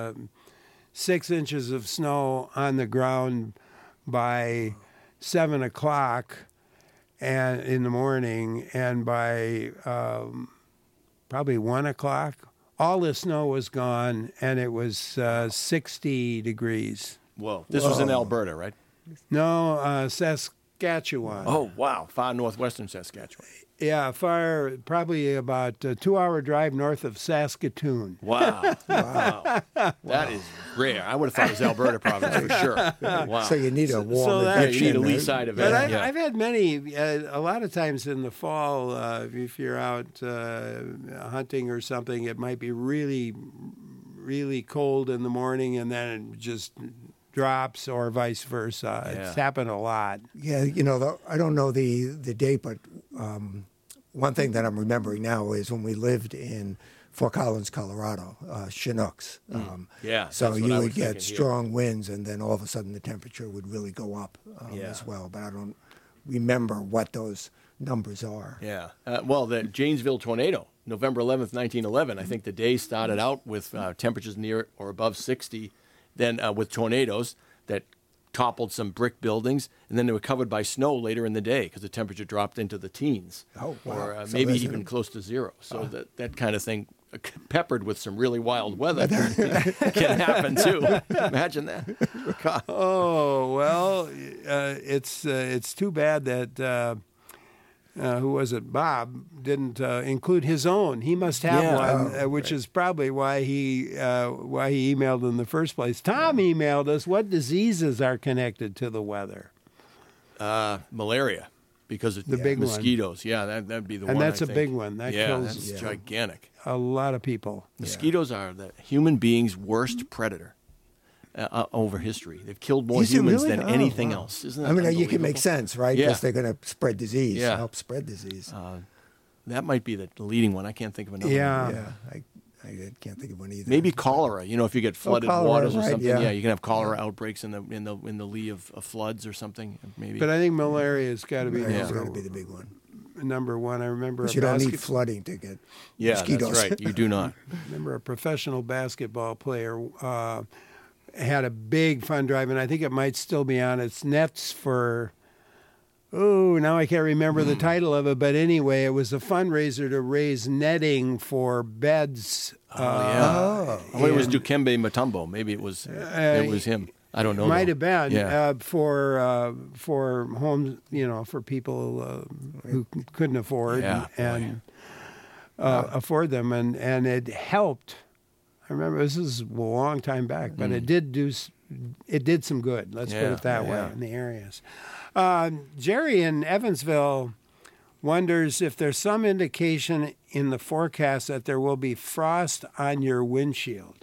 6 inches of snow on the ground by 7 o'clock and in the morning, and by probably 1 o'clock, all the snow was gone, and it was 60 degrees. Whoa. This was in Alberta, right? No, Saskatchewan. Oh, wow. Far northwestern Saskatchewan. Yeah, probably about a 2-hour drive north of Saskatoon. Wow. Wow. That is rare. I would have thought it was Alberta province for sure. Wow. So you need a warm you need a lee side event. But I've had many, a lot of times in the fall, if you're out hunting or something, it might be really, really cold in the morning, and then it just drops, or vice versa. Yeah. It's happened a lot. Yeah, I don't know the date, but one thing that I'm remembering now is when we lived in Fort Collins, Colorado, Chinooks. Yeah. So that's what you I would was get thinking, strong winds, and then all of a sudden the temperature would really go up as well. But I don't remember what those numbers are. Yeah. Well, the Janesville tornado, November 11th, 1911, I think the day started out with temperatures near or above 60, then with tornadoes that toppled some brick buildings, and then they were covered by snow later in the day because the temperature dropped into the teens. Oh, wow. Or So maybe there's even close to zero. So that kind of thing, peppered with some really wild weather, can happen too. Imagine that. God. Oh, well, it's too bad that who was it? Bob didn't include his own. He must have one, which is probably why he emailed in the first place. Tom emailed us. What diseases are connected to the weather? Malaria, because of the big mosquitoes. One. Yeah, that'd be the and one. That's I a think. big one. That kills. That's gigantic. A lot of people. Mosquitoes are the human being's worst predator. Over history, they've killed more humans than anything else. Isn't that you can make sense, right? Because they're going to spread disease, help spread disease. That might be the leading one. I can't think of another one. Yeah, I can't think of one either. Maybe cholera. If you get flooded waters or something, yeah. You can have cholera outbreaks in the lee of floods or something. Maybe. But I think malaria has got to be the big one. Number one. I remember. But you don't need flooding to get mosquitoes. That's right. You do not. I remember a professional basketball player. Had a big fund drive, and I think it might still be on. It's Nets for, now I can't remember the title of it, but anyway, it was a fundraiser to raise netting for beds. It was Dikembe Mutombo. Maybe it was him. I don't know. Might have been for homes, for people who couldn't afford and afford them, and it helped. I remember this is a long time back, but it did some good. Let's put it that way in the areas. Jerry in Evansville wonders if there's some indication in the forecast that there will be frost on your windshield.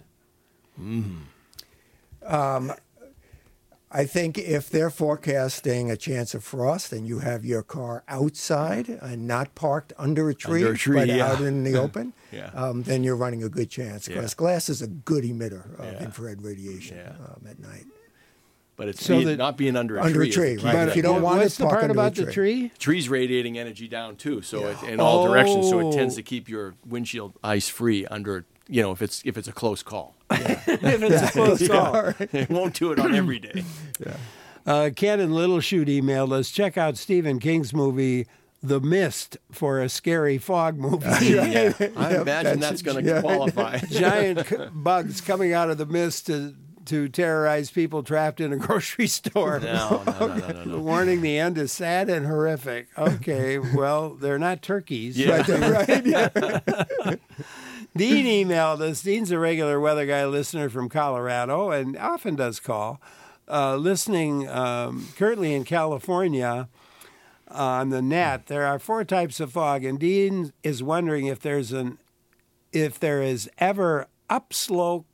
I think if they're forecasting a chance of frost and you have your car outside and not parked under a tree, but out in the open, then you're running a good chance because glass is a good emitter of infrared radiation at night. But it's not being under a tree. Right? But if you don't want to park under the tree? Tree's radiating energy down too, so in all directions. So it tends to keep your windshield ice free under. If it's a close call. If it's a close call. It won't do it on every day. Ken in Littleshoot emailed us, check out Stephen King's movie, The Mist, for a scary fog movie. I imagine that's going to qualify. Giant bugs coming out of the mist to terrorize people trapped in a grocery store. No. Warning, the end is sad and horrific. Okay, well, they're not turkeys. Yeah. Right? Dean emailed us. Dean's a regular Weather Guy listener from Colorado and often does call. Listening currently in California on the net, there are 4 types of fog, and Dean is wondering if there is ever upslope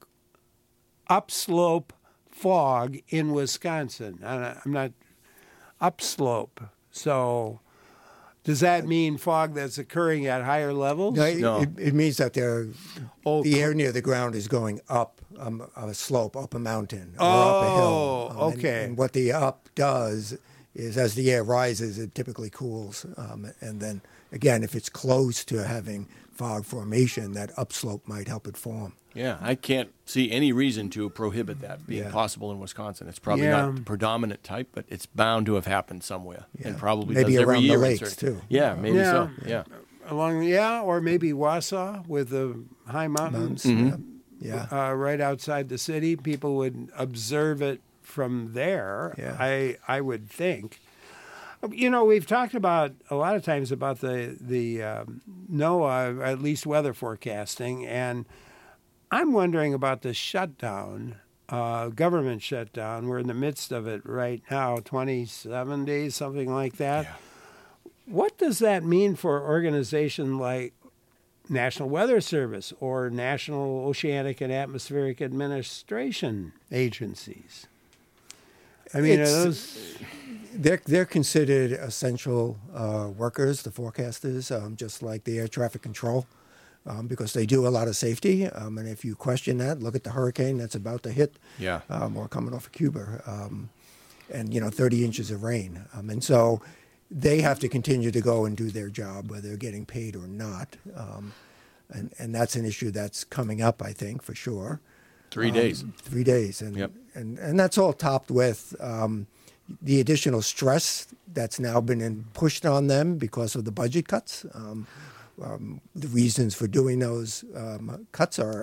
fog in Wisconsin. I'm not upslope. So Does that mean fog that's occurring at higher levels? No, it means that the air near the ground is going up a slope, up a mountain, or up a hill. Okay. And what the up does is, as the air rises, it typically cools. And then, again, if it's close to having fog formation, that upslope might help it form. Yeah, I can't see any reason to prohibit that being possible in Wisconsin. It's probably not the predominant type, but it's bound to have happened somewhere, and probably maybe does every around year. the lakes too. Yeah, maybe so. Yeah, or maybe Wausau with the high mountains. Right outside the city, people would observe it from there. Yeah. I would think. You know, we've talked about a lot of times about the NOAA, at least weather forecasting, and I'm wondering about the shutdown, government shutdown. We're in the midst of it right now, 27 days, something like that. Yeah. What does that mean for organizations like National Weather Service or National Oceanic and Atmospheric Administration agencies? I mean, they're considered essential workers, the forecasters, just like the air traffic control. Because they do a lot of safety, and if you question that, look at the hurricane that's about to hit, or coming off of Cuba, and 30 inches of rain, and so they have to continue to go and do their job, whether they're getting paid or not, and that's an issue that's coming up, I think, for sure. 3 days. 3 days, and that's all topped with the additional stress that's now been pushed on them because of the budget cuts. The reasons for doing those cuts are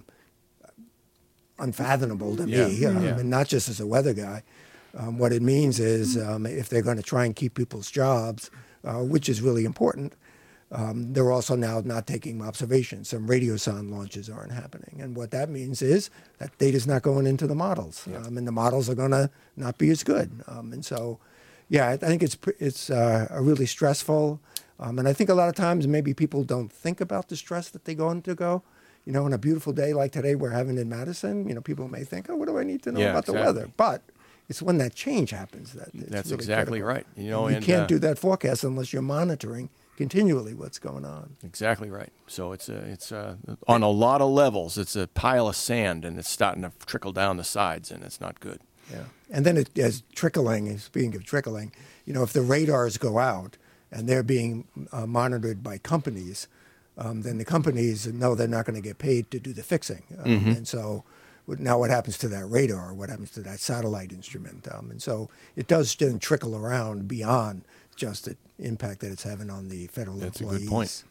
unfathomable to me, and not just as a weather guy. What it means is if they're going to try and keep people's jobs, which is really important, they're also now not taking observations. Some radiosonde launches aren't happening. And what that means is that data's not going into the models, and the models are going to not be as good. And so, I think it's a really stressful. And I think a lot of times maybe people don't think about the stress that they go into on a beautiful day like today we're having in Madison, people may think, what do I need to know about the weather? But it's when that change happens that's really exactly critical. right. You can't do that forecast unless you're monitoring continually what's going on. Exactly right. So it's on a lot of levels, it's a pile of sand, and it's starting to trickle down the sides, and it's not good. Yeah. And then as trickling, speaking of trickling, if the radars go out, and they're being monitored by companies, then the companies know they're not going to get paid to do the fixing. And so now what happens to that radar? What happens to that satellite instrument? And so it does then trickle around beyond just the impact that it's having on the federal employees. That's a good point.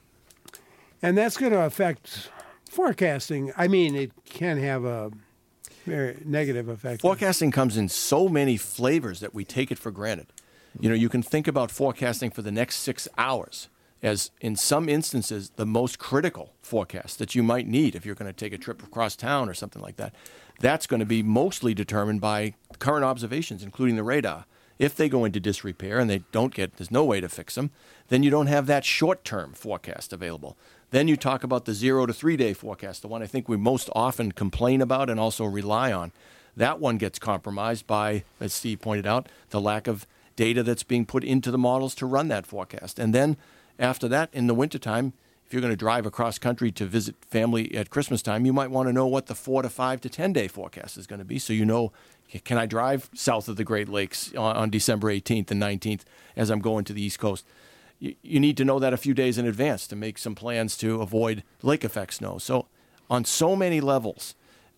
And that's going to affect forecasting. I mean, it can have a very negative effect. Forecasting comes in so many flavors that we take it for granted. You can think about forecasting for the next 6 hours as, in some instances, the most critical forecast that you might need if you're going to take a trip across town or something like that. That's going to be mostly determined by current observations, including the radar. If they go into disrepair and there's no way to fix them, then you don't have that short-term forecast available. Then you talk about the 0 to 3 day forecast, the one I think we most often complain about and also rely on. That one gets compromised by, as Steve pointed out, the lack of data that's being put into the models to run that forecast. And then after that, in the wintertime, if you're going to drive across country to visit family at Christmas time, you might want to know what the 4 to 5 to 10 day forecast is going to be. So can I drive south of the Great Lakes on December 18th and 19th as I'm going to the East Coast? You need to know that a few days in advance to make some plans to avoid lake effect snow. So on so many levels,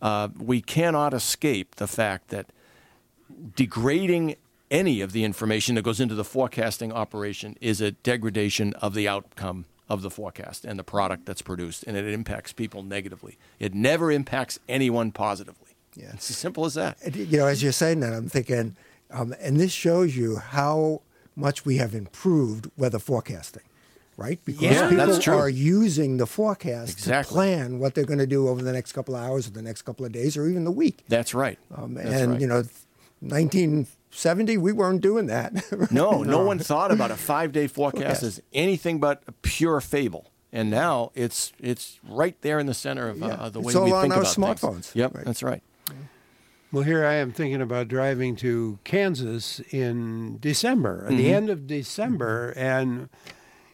we cannot escape the fact that degrading any of the information that goes into the forecasting operation is a degradation of the outcome of the forecast and the product that's produced, and it impacts people negatively. It never impacts anyone positively. Yeah. It's as simple as that. As you're saying that, I'm thinking, and this shows you how much we have improved weather forecasting, right? Because people are using the forecast to plan what they're going to do over the next couple of hours or the next couple of days or even the week. That's right. 1970, we weren't doing that. No one thought about a 5-day forecast as anything but a pure fable. And now it's right there in the center of the way we think about things. It's all on our smartphones. Yep, right. That's right. Well, here I am thinking about driving to Kansas in December, at the end of December, and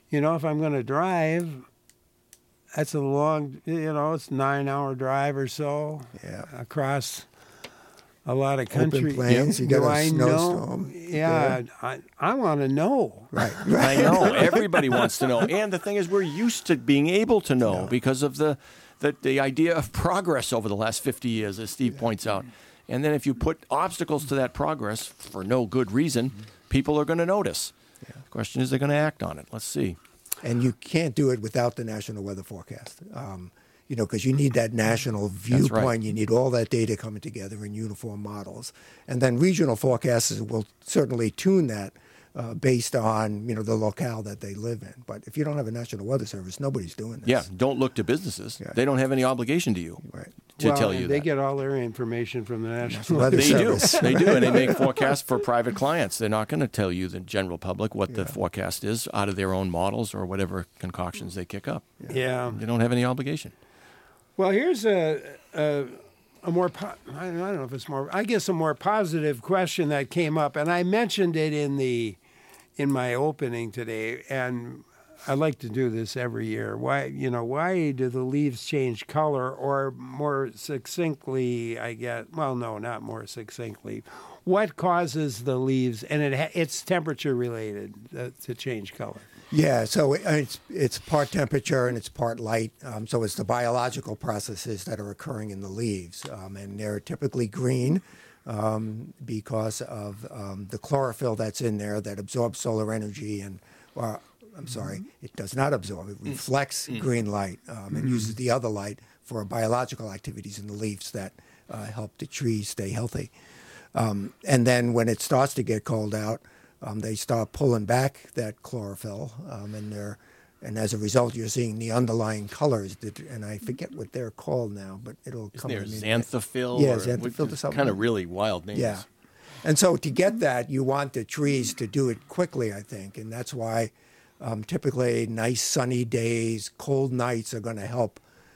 if I'm going to drive, that's a long, it's a 9-hour drive or so across a lot of country. Open plains, you got a snowstorm. Yeah, I want to know. Right. I know. Everybody wants to know. And the thing is, we're used to being able to know because of the idea of progress over the last 50 years, as Steve points out. And then if you put obstacles to that progress for no good reason, people are going to notice. The question is, they're going to act on it. Let's see. And you can't do it without the National Weather Forecast, because you need that national viewpoint. right. You need all that data coming together in uniform models. And then regional forecasters will certainly tune that based on, the locale that they live in. But if you don't have a National Weather Service, nobody's doing this. Yeah, don't look to businesses. Yeah. They don't have any obligation to you to tell you they that. get all their information from the National Weather They Service. do. They do, and they make forecasts for private clients. They're not going to tell you, the general public, what the forecast is out of their own models or whatever concoctions they kick up. Yeah. They don't have any obligation. Well, here's a more, I don't know if it's more, I guess a more positive question that came up, and I mentioned it in my opening today, and I like to do this every year. Why do the leaves change color, or more succinctly, not more succinctly, what causes the leaves, and it's temperature related to change color? Yeah, so it's part temperature and it's part light. So it's the biological processes that are occurring in the leaves, and they're typically green because of the chlorophyll that's in there that absorbs solar energy it does not absorb. It reflects green light and uses the other light for biological activities in the leaves that help the trees stay healthy. And then when it starts to get cold out, they start pulling back that chlorophyll, and as a result, you're seeing the underlying colors. And I forget what they're called now, but it'll come. Isn't there xanthophyll? Yeah, xanthophyll or something. Kind of really wild names. Yeah, and so to get that, you want the trees to do it quickly, I think, and that's why typically nice sunny days, cold nights are going to help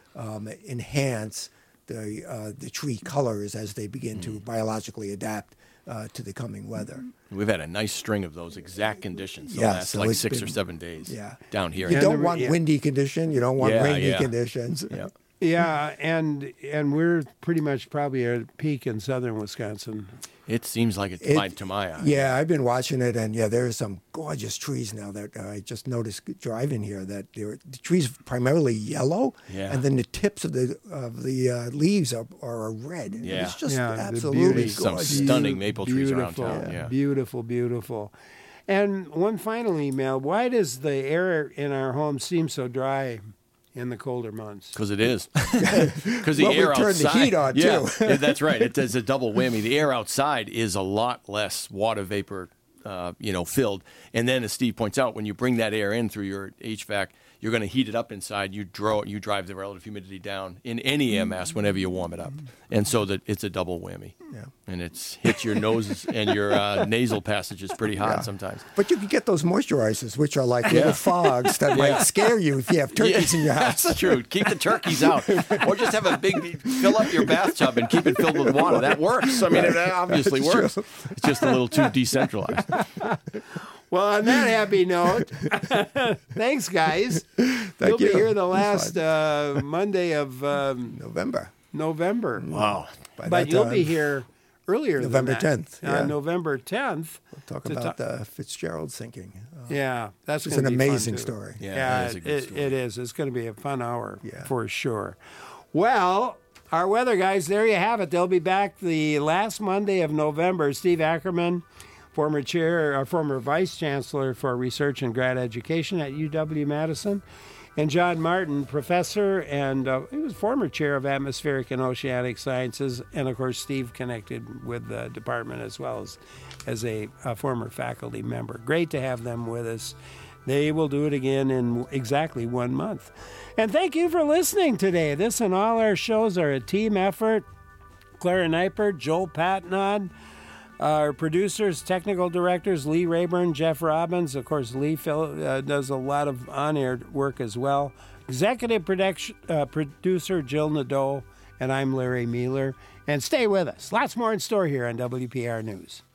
enhance the tree colors as they begin to biologically adapt to the coming weather. We've had a nice string of those exact conditions the last so like it's 6 or been- 7 days Yeah. down here. You don't want windy condition. You don't want rainy yeah. conditions. Yeah. Yeah, and we're pretty much probably at a peak in southern Wisconsin. It seems like it to my eye. Yeah, I've been watching it, and there are some gorgeous trees now that I just noticed driving here. That the trees primarily yellow, and then the tips of the leaves are red. And Yeah. it's just the absolutely beauty. Some gorgeous. stunning maple trees around Beautiful, town. Yeah. beautiful, beautiful. And one final email: why does the air in our home seem so dry in the colder months? Because it is. Because the Well, we air turned outside. the heat on, yeah, too. yeah, that's right. It does a double whammy. The air outside is a lot less water vapor, filled. And then, as Steve points out, when you bring that air in through your HVAC, you're going to heat it up inside. You drive the relative humidity down in any air mass whenever you warm it up, and so that it's a double whammy. Yeah. And it hits your noses and your nasal passages pretty hard sometimes. But you can get those moisturizers, which are like little fogs that might scare you if you have turkeys in your house. That's true. Keep the turkeys out. Or just have fill up your bathtub and keep it filled with water. That works. I mean, it obviously works. It's just a little too decentralized. Well, on that happy note, thanks, guys. You'll be here the last Monday of November. Wow. By But that you'll time, be here earlier November than that. 10th, yeah. November 10th. We'll talk to about the Fitzgerald sinking. Yeah, that's It's gonna an be fun, amazing too. story. Yeah, Yeah, it is a good story. it is. It's going to be a fun hour for sure. Well, our weather guys, there you have it. They'll be back the last Monday of November. Steve Ackerman, former vice chancellor for research and grad education at UW-Madison, and John Martin, professor and he was former chair of atmospheric and oceanic sciences, and of course Steve connected with the department as well as a former faculty member. Great to have them with us. They will do it again in exactly 1 month. And thank you for listening today. This and all our shows are a team effort. Clara Neipert, Joel Patnod, our producers, technical directors, Lee Rayburn, Jeff Robbins. Of course, Lee does a lot of on-air work as well. Executive producer, Jill Nadeau, and I'm Larry Mueller. And stay with us. Lots more in store here on WPR News.